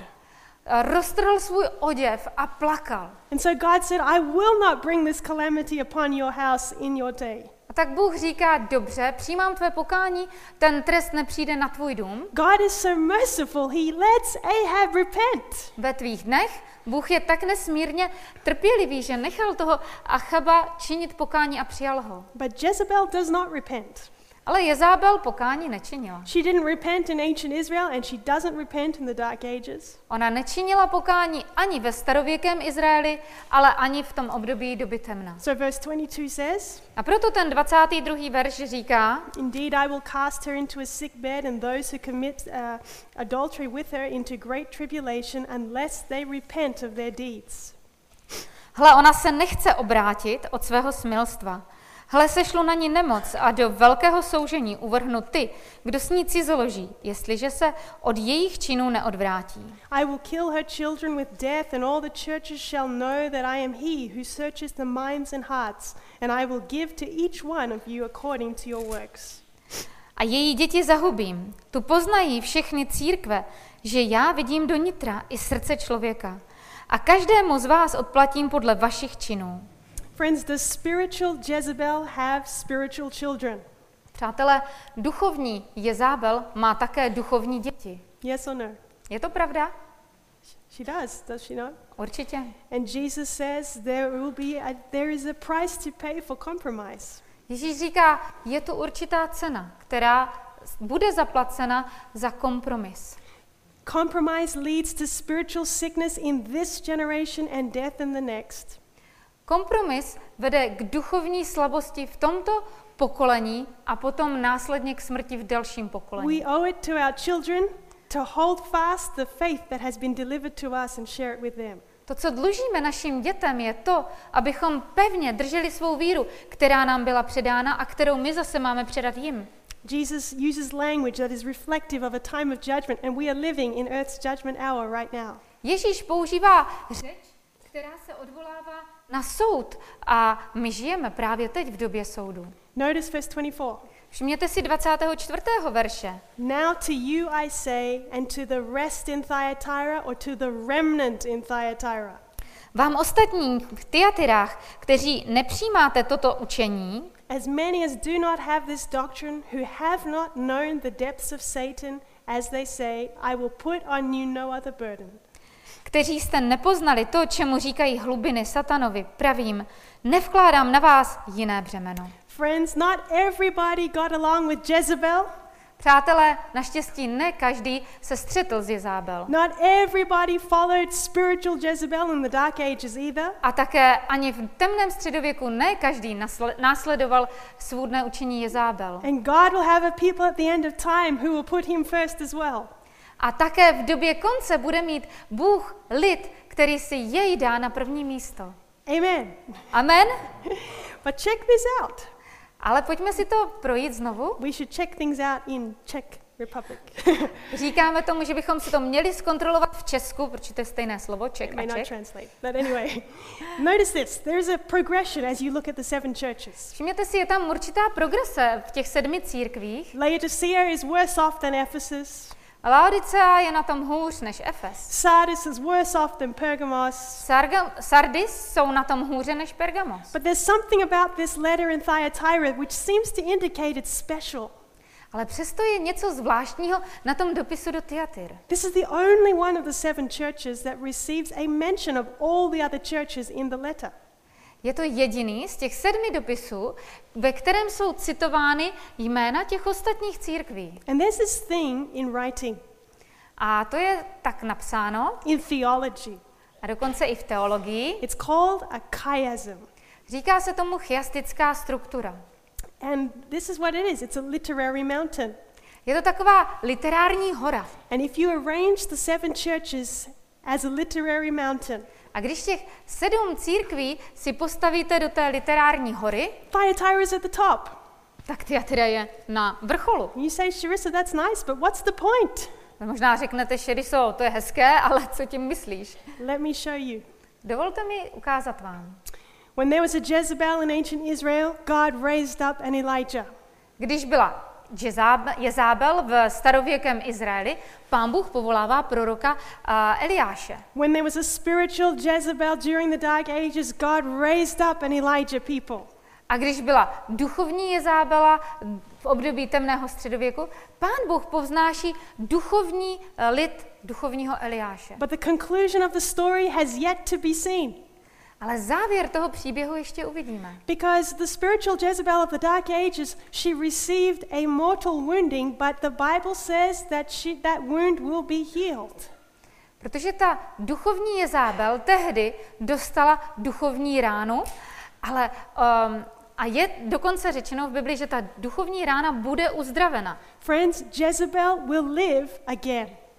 roztrhl svůj oděv a plakal. And so God said, I will not bring this calamity upon your house in your day. A tak Bůh říká, dobře, přijímám tvé pokání, ten trest nepřijde na tvůj dům. God is so merciful, he lets Ahab repent. Ve tvých dnech Bůh je tak nesmírně trpělivý, že nechal toho Achaba činit pokání a přijal ho. But Jezebel does not repent. Ale Jezábel pokání nečinila. She didn't repent in ancient Israel and she doesn't repent in the Dark Ages. Ona nečinila pokání ani ve starověkém Izraeli, ale ani v tom období doby temna. So verse twenty-two says, A proto ten dvacátý druhý verš říká, Indeed, I will cast her into a sick bed and those who commit uh, adultery with her into great tribulation unless they repent of their deeds. hle, ona se nechce obrátit od svého smilstva. Hle, sešlu na ní nemoc a do velkého soužení uvrhnu ty, kdo s ní cizoloží, jestliže se od jejich činů neodvrátí. I will kill her children with death, and all the churches shall know that I am he who searches the minds and hearts, and I will give to each one of you according to your works. A její děti zahubím. Tu poznají všechny církve, že já vidím do nitra i srdce člověka. A každému z vás odplatím podle vašich činů. Friends, does spiritual Jezebel have spiritual children? Přátelé, duchovní Jezabel má také duchovní děti. Yes or no? Je to pravda? She does, does she not? Určitě. And Jesus says there will be a, there is a price to pay for compromise. Ježíš říká, je tu určitá cena, která bude zaplacena za kompromis. Compromise leads to spiritual sickness in this generation and death in the next. Kompromis vede k duchovní slabosti v tomto pokolení a potom následně k smrti v dalším pokolení. We owe it to our children to hold fast the faith that has been delivered to us and share it with them. To, co dlužíme našim dětem, je to, abychom pevně drželi svou víru, která nám byla předána a kterou my zase máme předat jim. Jesus uses language that is reflective of a time of judgment, and we are living in earth's judgment hour right now. Ježíš používá řeč, která se odvolává na soud a my žijeme právě teď v době soudu. Notice verse twenty-four. Všimněte si dvacátého čtvrtého verše. Now to you I say, and to the rest in Thyatira, or to the remnant in Thyatira. Vám ostatní v Tyatyrách, kteří nepřijímáte toto učení, as many as do not have this doctrine, who have not known the depths of Satan, as they say, I will put on you no other burden. Kteří jste nepoznali to, čemu říkají hlubiny satanovi, pravím, nevkládám na vás jiné břemeno. Friends, not everybody got along with Jezebel. Přátelé, naštěstí ne každý se střetl s Jezábel. Not everybody followed spiritual Jezebel in the dark ages either. A také ani v temném středověku ne každý následoval svůdné učení Jezábel. And God will have a people at the end of time who will put him first as well. A také v době konce bude mít Bůh lid, který si jej dá na první místo. Amen. Amen. But check this out. Ale pojďme si to projít znovu. We should check things out in Czech Republic. Říkáme tomu, že bychom si to měli zkontrolovat v Česku, protože to je stejné slovo, Czech a Czech. Translate. But anyway, notice this. There is a progression as you look at the seven churches. Všimněte si, je tam určitá progrese v těch sedmi církvích. Laodicea is worse off than Ephesus. Laodicea je na tom hůř než Efes. Sardis is worse off than Pergamos. Sarga, Sardis jsou na tom hůře než Pergamos. But there's something about this letter in Thyatira which seems to indicate it's special. Ale přesto je něco zvláštního na tom dopisu do Thyatira. This is the only one of the seven churches that receives a mention of all the other churches in the letter. Je to jediný z těch sedmi dopisů, ve kterém jsou citovány jména těch ostatních církví. And there's this thing in writing. A to je tak napsáno. In theology. A dokonce i v teologii. It's called a chiasm. Říká se tomu chiastická struktura. And this is what it is. It's a literary mountain. Je to taková literární hora. And if you arrange the seven churches as a literary mountain, a když těch sedm církví si postavíte do té literární hory, Thyatira is at the top. Tak Thyatira je na vrcholu. You say, Sharissa, that's nice, but what's the point? Možná řeknete, Sheriso, to je hezké, ale co tím myslíš? Let me show you. Dovolte mi ukázat vám. When there was a Jezebel in ancient Israel, God raised up an Elijah. Když byla Jezábel v starověkém Izraeli, Pán Bůh povolává proroka uh, Eliáše. When there was a spiritual Jezebel during the dark ages, God raised up an Elijah people. A když byla duchovní Jezábela v období temného středověku, Pán Bůh povznáší duchovní lid duchovního Eliáše. But the conclusion of the story has yet to be seen. Ale závěr toho příběhu ještě uvidíme. Because the spiritual Jezebel of the dark ages, she received a mortal wounding, but the Bible says that she, that wound will be healed. Protože ta duchovní Jezábel tehdy dostala duchovní ránu, ale um, a je dokonce řečeno v Bibli, že ta duchovní rána bude uzdravena. Friends, Jezebel will live again.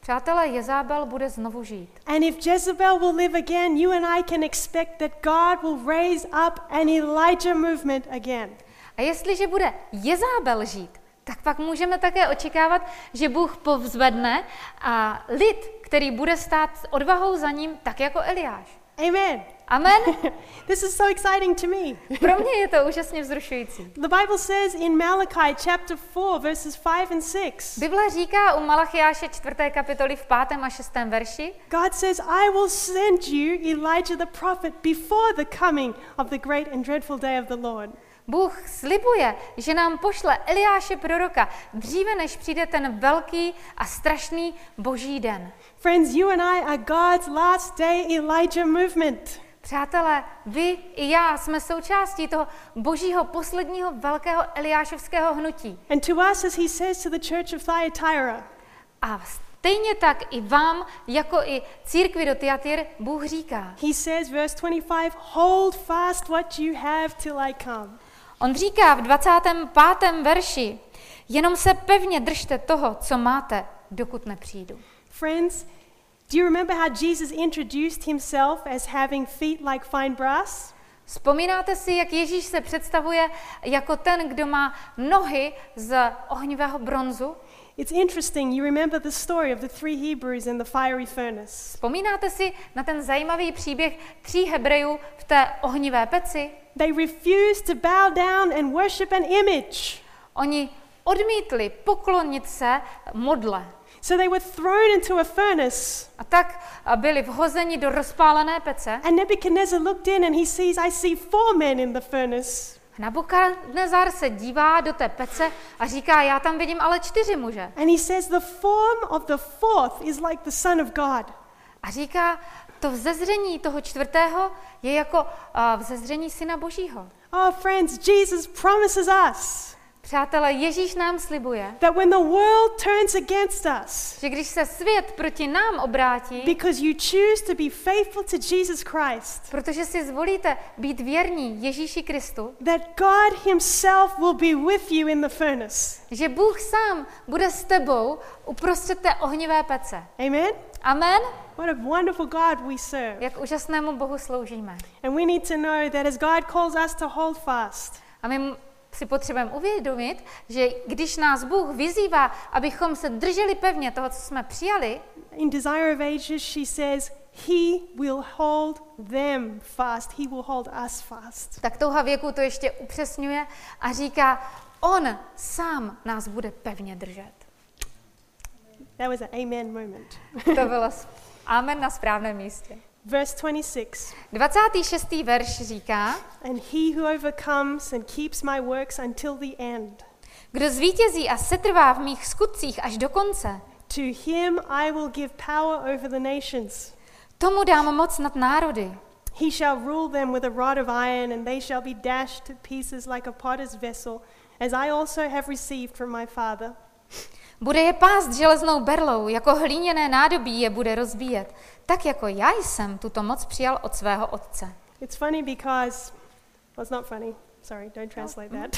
Přátelé, Jezabel bude znovu žít. And if Jezebel will live again, you and I can expect that God will raise up an Elijah movement again. A jestliže bude Jezabel žít, tak pak můžeme také očekávat, že Bůh povzvedne a lid, který bude stát s odvahou za ním, tak jako Eliáš. Amen. Amen. This is so exciting to me. Pro mě je to úžasně vzrušující. The Bible says in Malachi chapter four verses five and six. Bible říká u Malachiáše čtvrté kapitoly v pátém a šestém verši. God says, I will send you Elijah the prophet before the coming of the great and dreadful day of the Lord. Bůh slibuje, že nám pošle Eliáše proroka dříve, než přijde ten velký a strašný boží den. Friends, you and I are God's last day Elijah movement. Přátelé, vy i já jsme součástí toho božího posledního velkého Eliášovského hnutí. And to us, as he says to the church of Thyatira, A stejně tak i vám, jako i církvi do Thyatira, Bůh říká. he says, verse twenty-five, hold fast what you have till I come. On říká v dvacátém pátém verši, jenom se pevně držte toho, co máte, dokud nepřijdu. Friends, do you remember how Jesus introduced himself as having feet like fine brass? Vzpomínáte si, jak Ježíš se představuje jako ten, kdo má nohy z ohnivého bronzu? It's interesting, you remember the story of the three Hebrews in the fiery furnace. Vzpomínáte si na ten zajímavý příběh tří Hebrejů v té ohnivé peci? They refused to bow down and worship an image. Oni odmítli poklonit se modle. So they were thrown into a furnace. A tak byli vhozeni do rozpálené pece. And Nebuchadnezzar looked in and he sees, I see four men in the furnace. Nabukadnezar se dívá do té pece a říká, já tam vidím ale čtyři muže. And he says the form of the fourth is like the Son of God. A říká, to vzezření toho čtvrtého je jako uh, vzezření Syna Božího. Oh, friends, Jesus promises us Přátelé, Ježíš nám slibuje, that when the world turns against us, že když se svět proti nám obrátí, because you choose to be faithful to Jesus Christ, protože si zvolíte být věrní Ježíši Kristu, that God himself will be with you in the furnace. že Bůh sám bude s tebou uprostřed té ohnivé pece. Amen? Amen? What a wonderful God we serve. Jak úžasnému Bohu sloužíme. And we need to know that as God calls us to hold fast, A my si potřebujeme uvědomit, že když nás Bůh vyzývá, abychom se drželi pevně toho, co jsme přijali, in Desire of Ages she says, he will hold them fast. He will hold us fast. tak Touha věku to ještě upřesňuje a říká, on sám nás bude pevně držet. That was an amen moment. To bylo amen na správném místě. Verse twenty-six. dvacátý šestý verš říká, And he who overcomes and keeps my works until the end, kdo zvítězí a setrvá v mých skutcích až do konce, to him I will give power over the nations. tomu dám moc nad národy. He shall rule them with a rod of iron, and they shall be dashed to pieces like a potter's vessel, as I also have received from my Father. Bude je pást železnou berlou, jako hlíněné nádobí je bude rozbíjet, tak jako já jsem tuto moc přijal od svého otce. It's funny because, well, it's not funny. Sorry, don't translate that.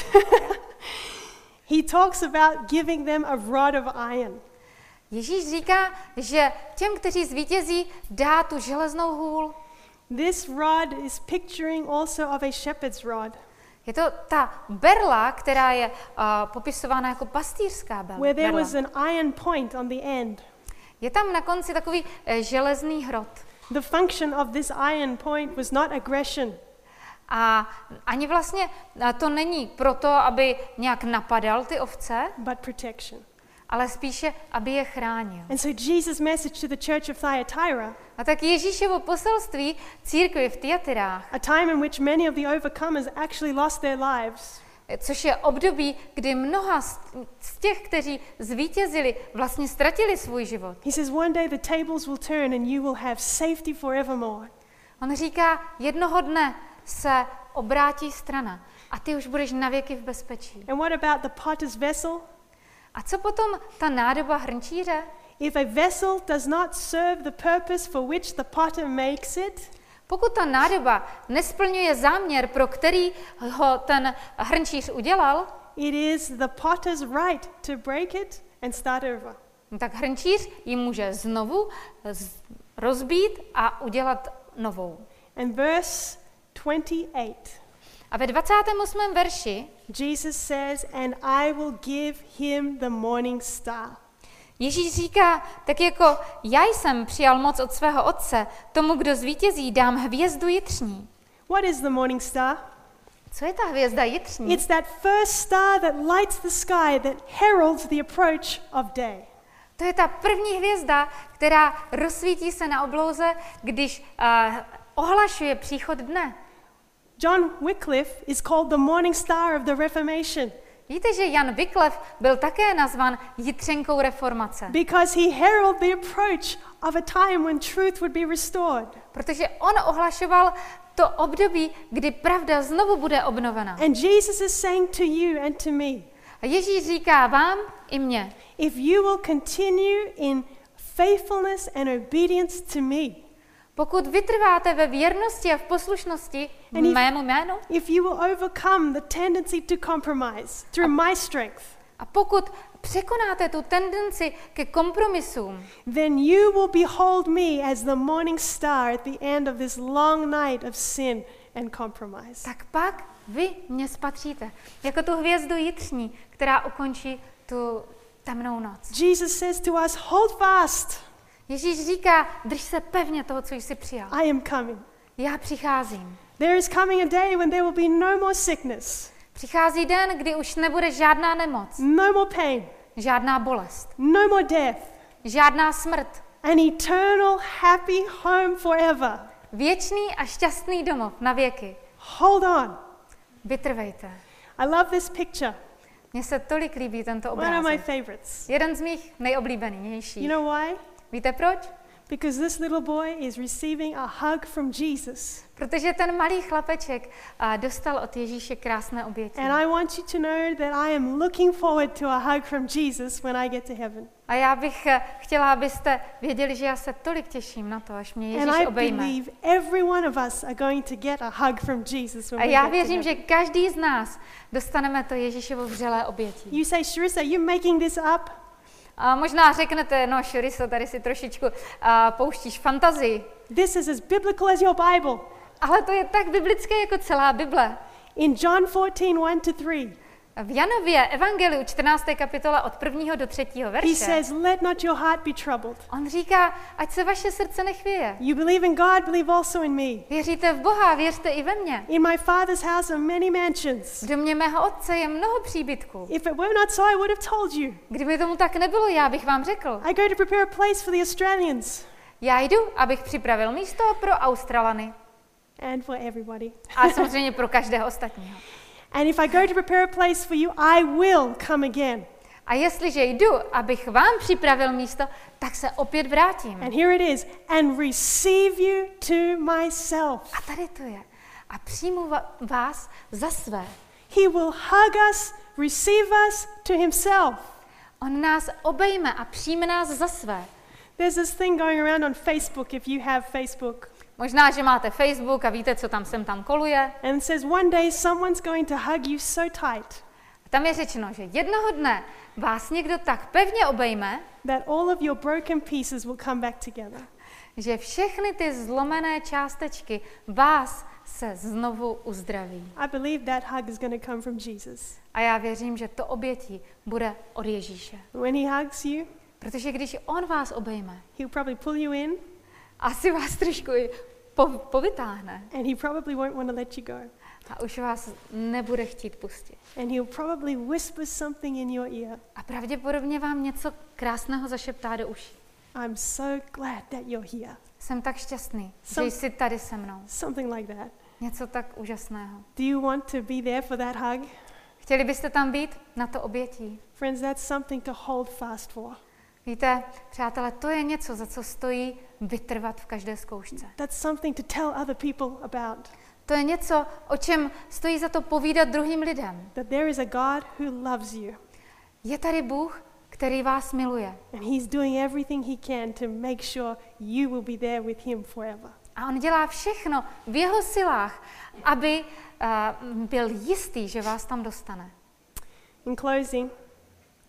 He talks about giving them a rod of iron. Ježíš říká, že těm, kteří zvítězí, dá tu železnou hůl. This rod is picturing also of a shepherd's rod, Je to ta berla, která je uh, popisována jako pastýřská berla. where there berla. was an iron point on the end. Je tam na konci takový uh, železný hrot. The function of this iron point was not aggression. A ani vlastně uh, to není proto, aby nějak napadal ty ovce, but protection. ale spíše, aby je chránil. And so Jesus' message to the church of Thyatira, A tak Ježíšovo poselství církvi v Thyatirách, a time in which many of the overcomers actually lost their lives, což je období, kdy mnoha z, z těch, kteří zvítězili, vlastně ztratili svůj život. he says one day the tables will turn and you will have safety forevermore. On říká, jednoho dne se obrátí strana a ty už budeš navěky v bezpečí. And what about the potter's vessel? A co potom ta nádoba hrnčíře? If a vessel does not serve the purpose for which the potter makes it, Pokud ta nádoba nesplňuje záměr, pro který ho ten hrnčíř udělal, it is the potter's right to break it and start over. No tak hrnčíř ji může znovu rozbít a udělat novou. And verse twenty-eight. A ve dvacátém osmém verši Jesus says, and I will give him the morning star. Ježíš říká, tak jako já jsem přijal moc od svého otce, tomu, kdo zvítězí, dám hvězdu jitřní. What is the morning star? Co je ta hvězda jitřní? It's that first star that lights the sky that heralds the approach of day. To je ta první hvězda, která rozsvítí se na obloze, když uh, ohlašuje příchod dne. John Wycliffe is called the morning star of the Reformation. Víte, že Jan Wycliffe byl také nazvan jitřenkou reformace. Because he heralded the approach of a time when truth would be restored. Protože on ohlašoval to období, kdy pravda znovu bude obnovena. And Jesus is saying to you and to me, A Ježíš říká vám i mně, if you will continue in faithfulness and obedience to me, pokud vytrváte ve věrnosti a v poslušnosti And if- mému jménu, if you will overcome the tendency to compromise through my strength, a pokud překonáte tu tendenci ke kompromisům, then you will behold me as the morning star at the end of this long night of sin and compromise. tak pak vy mě spatříte jako tu hvězdu jitřní, která ukončí tu temnou noc. Jesus says to us, hold fast, Ježíš říká, drž se pevně toho, co jsi přijal. I am coming. Já přicházím. There is coming a day when there will be no more sickness, Přichází den, kdy už nebude žádná nemoc, no more pain, žádná bolest, no more death, žádná smrt. an eternal happy home forever. Věčný a šťastný domov na věky. Hold on. Vytrvejte. I love this picture. Mně se tolik líbí tento One of my obrázek. favorites. Jeden z mých nejoblíbenějších. You know why? Víte proč? Because this little boy is receiving a hug from Jesus. Protože ten malý chlapeček a, dostal od Ježíše krásné oběti. And I want you to know that I am looking forward to a hug from Jesus when I get to heaven. A já bych eh, chtěla, abyste věděli, že já se tolik těším na to, až mě And Ježíš I obejme. believe every one of us are going to get a hug from Jesus when A we já get to věřím, heaven. že každý z nás dostaneme to Ježíšovo vřelé obětí. You say, Sharissa, you're making this up? A možná řeknete, no Šuriso, tady si trošičku a, pouštíš fantazii. This is as biblical as your Bible. Ale to je tak biblické jako celá Bible. In John fourteen, one to three, V Janově evangeliu čtrnácté kapitole od prvního do třetího he verše says, let not your heart be troubled. on říká, ať se vaše srdce nechvěje. You believe in God, believe also in me. Věříte v Boha, věřte i ve mně. In my Father's house are many mansions. V domě mého otce je mnoho příbytků. If it were not so, I would have told you. Kdyby tomu tak nebylo, já bych vám řekl. I go to prepare a place for the Australians Já jdu, abych připravil místo pro Australany. and for everybody. A samozřejmě pro každého ostatního. And if I go to prepare a place for you, I will come again. A jestliže jdu, abych vám připravil místo, tak se opět vrátím. And here it is, and receive you to myself. A tady to je. A přijmu va- vás za své. He will hug us, receive us to himself. On nás obejme a přijme nás za své. There's this thing going around on Facebook, if you have Facebook, Možná, že máte Facebook a víte, co tam sem tam koluje. and it says one day someone's going to hug you so tight A tam je řečeno, že jednoho dne vás někdo tak pevně obejme, that all of your broken pieces will come back together. že všechny ty zlomené částečky vás se znovu uzdraví. I believe that hug is going to come from Jesus. A já věřím, že to obětí bude od Ježíše. When he hugs you, Protože když on vás obejme, he'll probably pull you in, asi vás trošku i po, povytáhne and he probably won't want to let you go. a už vás nebude chtít pustit. And he'll probably whisper something in your ear. A pravděpodobně vám něco krásného zašeptá do uší. I'm so glad that you're here. Jsem tak šťastný, Some- že jsi tady se mnou. Something like that. Něco tak úžasného. Do you want to be there for that hug? Chtěli byste tam být na to obětí? Friends, that's something to hold fast for. Víte, přátelé, to je něco, za co stojí vytrvat v každé zkoušce. That's something to tell other people about. To je něco, o čem stojí za to povídat druhým lidem. That there is a God who loves you. Je tady Bůh, který vás miluje. And he's doing everything he can to make sure you will be there with him forever. A on dělá všechno v jeho silách, aby uh, byl jistý, že vás tam dostane. In closing,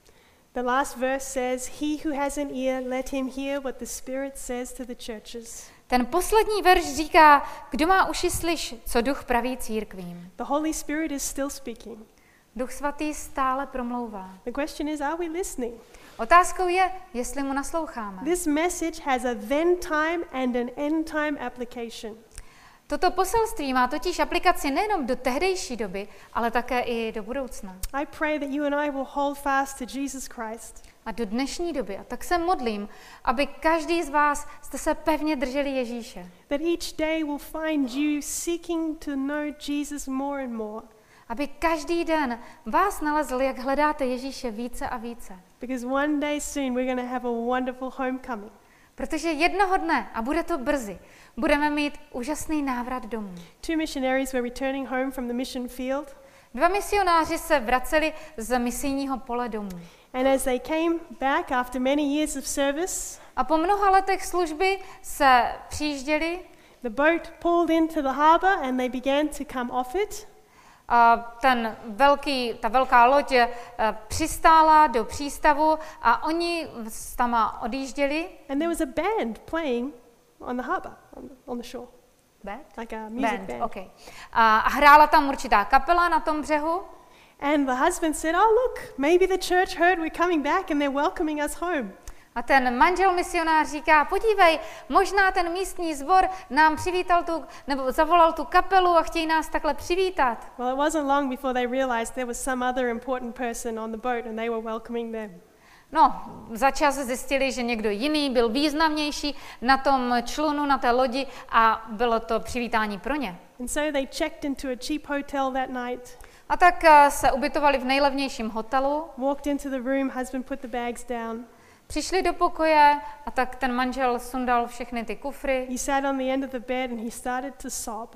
The last verse says, "He who has an ear, let him hear what the Spirit says to the churches." Ten poslední verš říká, kdo má uši, slyš, co duch praví církvím. The Holy Spirit is still speaking. Duch svatý stále promlouvá. The question is, are we listening? Otázkou je, jestli mu nasloucháme. This message has a then time and an end time application. Toto poselství má totiž aplikaci nejenom do tehdejší doby, ale také i do budoucna. I pray that you and I will hold fast to Jesus Christ. A do dnešní doby. A tak se modlím, aby každý z vás jste se pevně drželi Ježíše. That each day will find you seeking to know Jesus more and more. Aby každý den vás nalezl, jak hledáte Ježíše více a více. Because one day soon we're going to have a wonderful homecoming. Protože jednoho dne, a bude to brzy, budeme mít úžasný návrat domů. Two missionaries were returning home from the mission field. Dva misionáři se vraceli z misijního pole domů. And as they came back after many years of service, A po mnoha letech služby se přijížděli, the boat pulled into the harbor and they began to come off it. a ten velký, ta velká loď uh, přistála do přístavu a oni tam odjížděli. And there was a band playing on the harbor, on the, on the shore. Band? Like a music Band, band. okay. A hrála tam určitá kapela na tom břehu. And the husband said, "Oh look, maybe the church heard we're coming back and they're welcoming us home." A ten manžel misionář říká, podívej, možná ten místní sbor nám přivítal tu, nebo zavolal tu kapelu a chtějí nás takhle přivítat. Well, it wasn't long before they realized there was some other important person on the boat and they were welcoming them. No, za čas zjistili, že někdo jiný byl významnější na tom člunu, na té lodi a bylo to přivítání pro ně. And so they checked into a cheap hotel that night. A tak uh, se ubytovali v nejlevnějším hotelu, Walked into the room, husband put the bags down. přišli do pokoje a tak ten manžel sundal všechny ty kufry He sat on the end of the bed and he started to sob.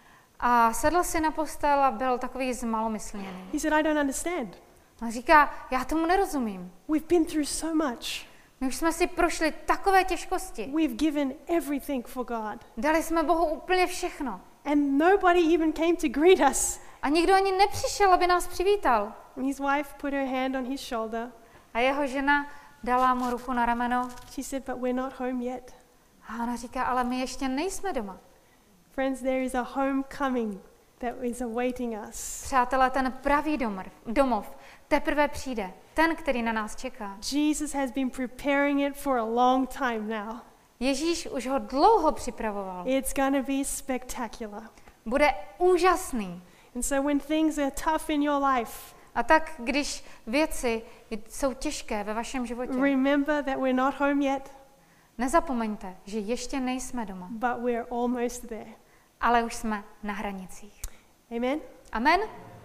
a sedl si na postel a byl takový zmalomyslněný. He said, "I don't understand. A říká, já tomu nerozumím. We've been through so much. My už jsme si prošli takové těžkosti. We've given everything for God. Dali jsme Bohu úplně všechno. And nobody even came to greet us." A nikdo ani nepřišel, aby nás přivítal. And his wife put her hand on his shoulder. A jeho žena dala mu ruku na rameno She said, "But we're not home yet." a ona říká, ale my ještě nejsme doma. Friends, there is a homecoming that is awaiting us. Přátelé, ten pravý domov, domov teprve přijde. Ten, který na nás čeká. Jesus has been preparing it for a long time now. Ježíš už ho dlouho připravoval. It's going to be spectacular. Bude úžasný. And so when things are tough in your life, A tak, když věci jsou těžké ve vašem životě, remember that we're not home yet, nezapomeňte, že ještě nejsme doma, but we're almost there. ale už jsme na hranicích. Amen? Amen?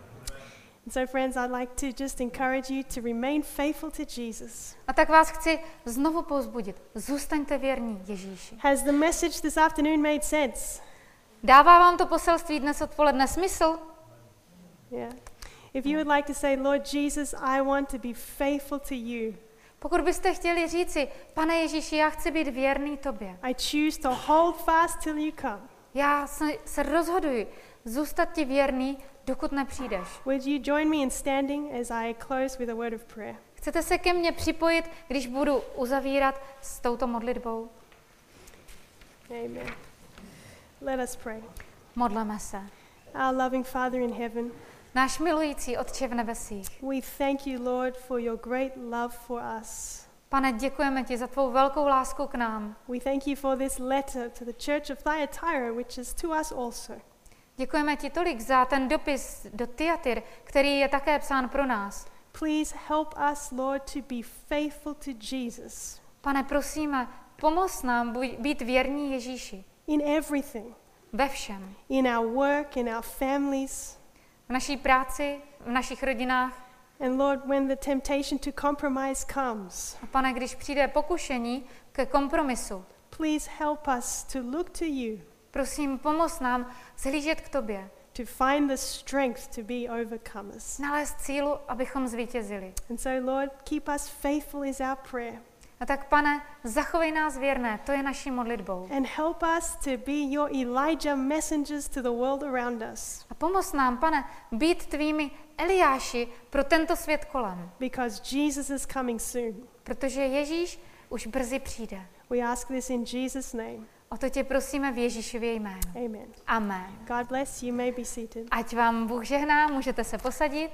And so friends, I'd like to just encourage you to remain faithful to Jesus. A tak vás chci znovu povzbudit. Zůstaňte věrní Ježíši. Has the message this afternoon made sense? Dává vám to poselství dnes odpoledne smysl? Yeah. If you would like to say, "Lord Jesus, I want to be faithful to you. Pokud byste chtěli říci, Pane Ježíši, já chci být věrný tobě. I choose to hold fast till you come." Já se, se rozhoduji zůstat ti věrný, dokud nepřijdeš. Would you join me in standing as I close with a word of prayer? Chcete se ke mně připojit, když budu uzavírat s touto modlitbou? Amen. Let us pray. Modleme se. Our loving Father in heaven, Náš milující Otče v nebesích, we thank you, Lord, for your great love for us. Pane, děkujeme ti za tvou velkou lásku k nám. We thank you for this letter to the church of Thyatira, which is to us also. Děkujeme ti tolik za ten dopis do Thyatyr, který je také psán pro nás. Please help us, Lord, to be faithful to Jesus Pane, prosíme, pomoz nám buj- být věrní Ježíši in everything, ve všem. in our work, in our families. V naší práci, v našich rodinách. And Lord, when the temptation to compromise comes, A Pane, když přijde pokušení ke kompromisu, please help us to look to you, prosím, pomoz nám zhlížet k tobě, to find the strength to be overcomers. nalézt sílu, abychom zvítězili. And so, Lord, keep us faithful is our prayer. A tak, Pane, zachovej nás věrné, to je naší modlitbou. And help us to be your Elijah messengers to the world around us. A pomoz nám, Pane, být tvými Eliáši pro tento svět kolem. Because Jesus is coming soon. Protože Ježíš už brzy přijde. We ask this in Jesus' name. O to tě prosíme v Ježíšově jménu. Amen. Amen. God bless you. May be seated. Ať vám Bůh žehná, můžete se posadit.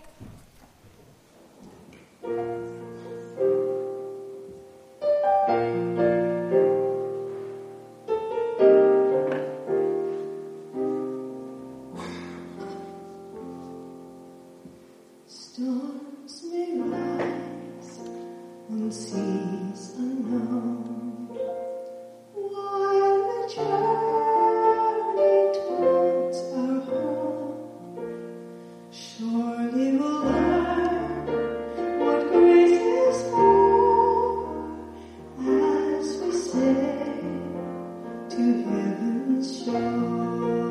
Storms may rise on seas unknown, while the journey towards our home surely will learn what grace is for as we sail to heaven's shore.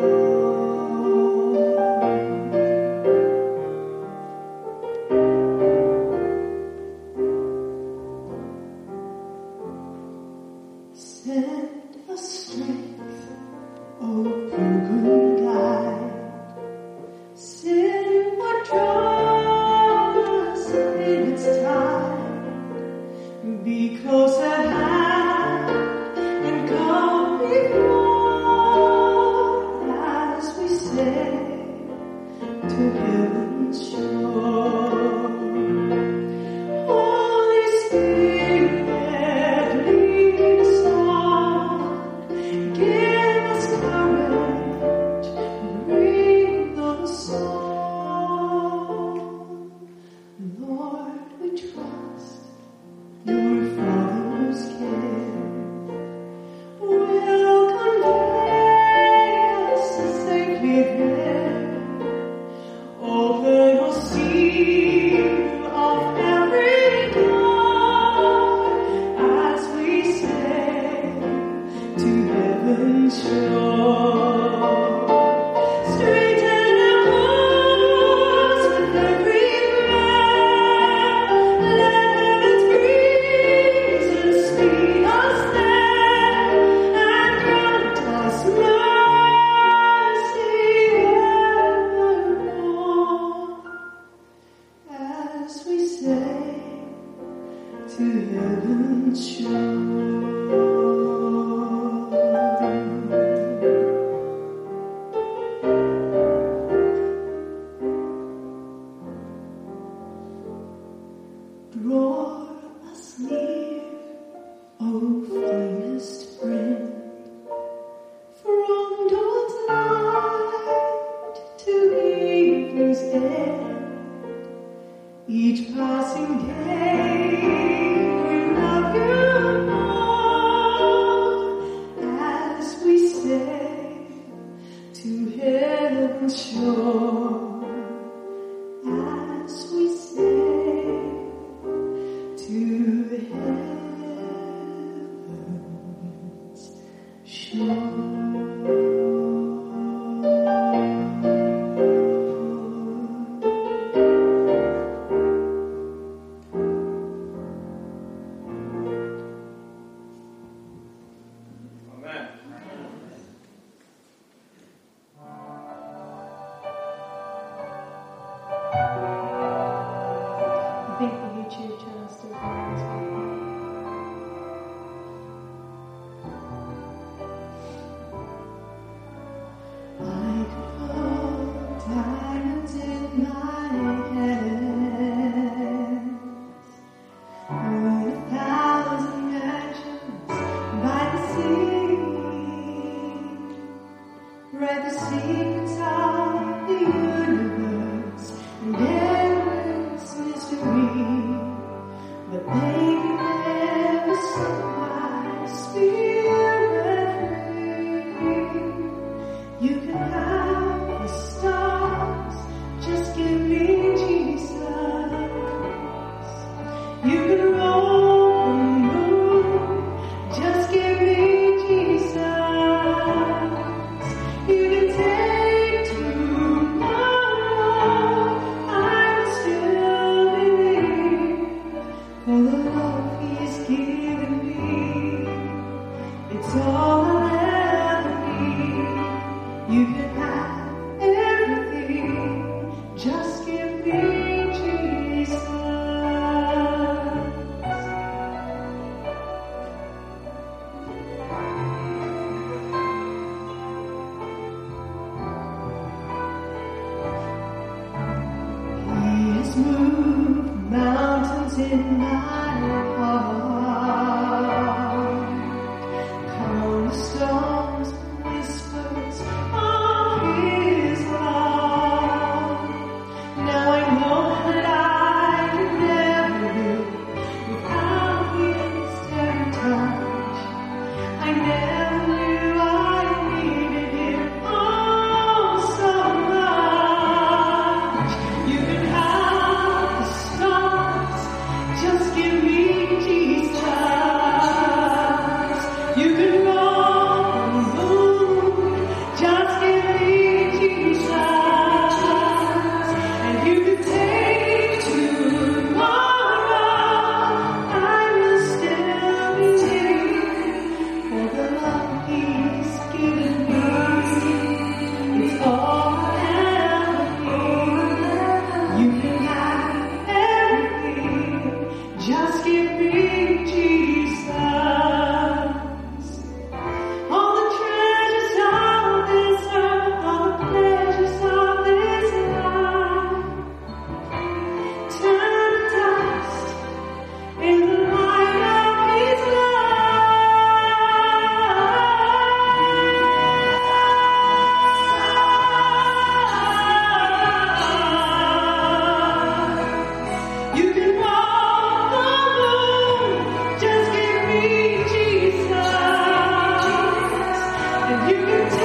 Send us strength, O pilgrim guide. Sin would drown us in its tide. Be close at hand and come before as we sail to heaven's shore. Holy Spirit, lead us on. Give us courage, bring the song. Lord, we trust your Father's care will convey us safely there. Open your seal of every door as we sail to heaven's shore. Straighten our course with every breath. Let heaven's breezes speed us there and grant us mercy evermore as we sail to heaven's shore. Draw us near, O finest friend, from dawn's light to evening's end. Each passing day we love you more as we sail to heaven's shore. As we sail to heaven's shore. I think the YouTube channel still runs. in my heart. Cornerstones, whispers of His love. Now I know that I can never live without His tender touch. I never knew I needed Him oh so much. You can have the stars, just give me Jesus. You can walk on the moon, just give me Jesus. And you can take tomorrow, I will still be here. For the love He's given me, it's all I ever need. You can have everything, just give me Jesus. All the treasures of this earth, all the pleasures of this life, turn to dust in the light of His love. You can walk the moon, just give me Jesus. And you can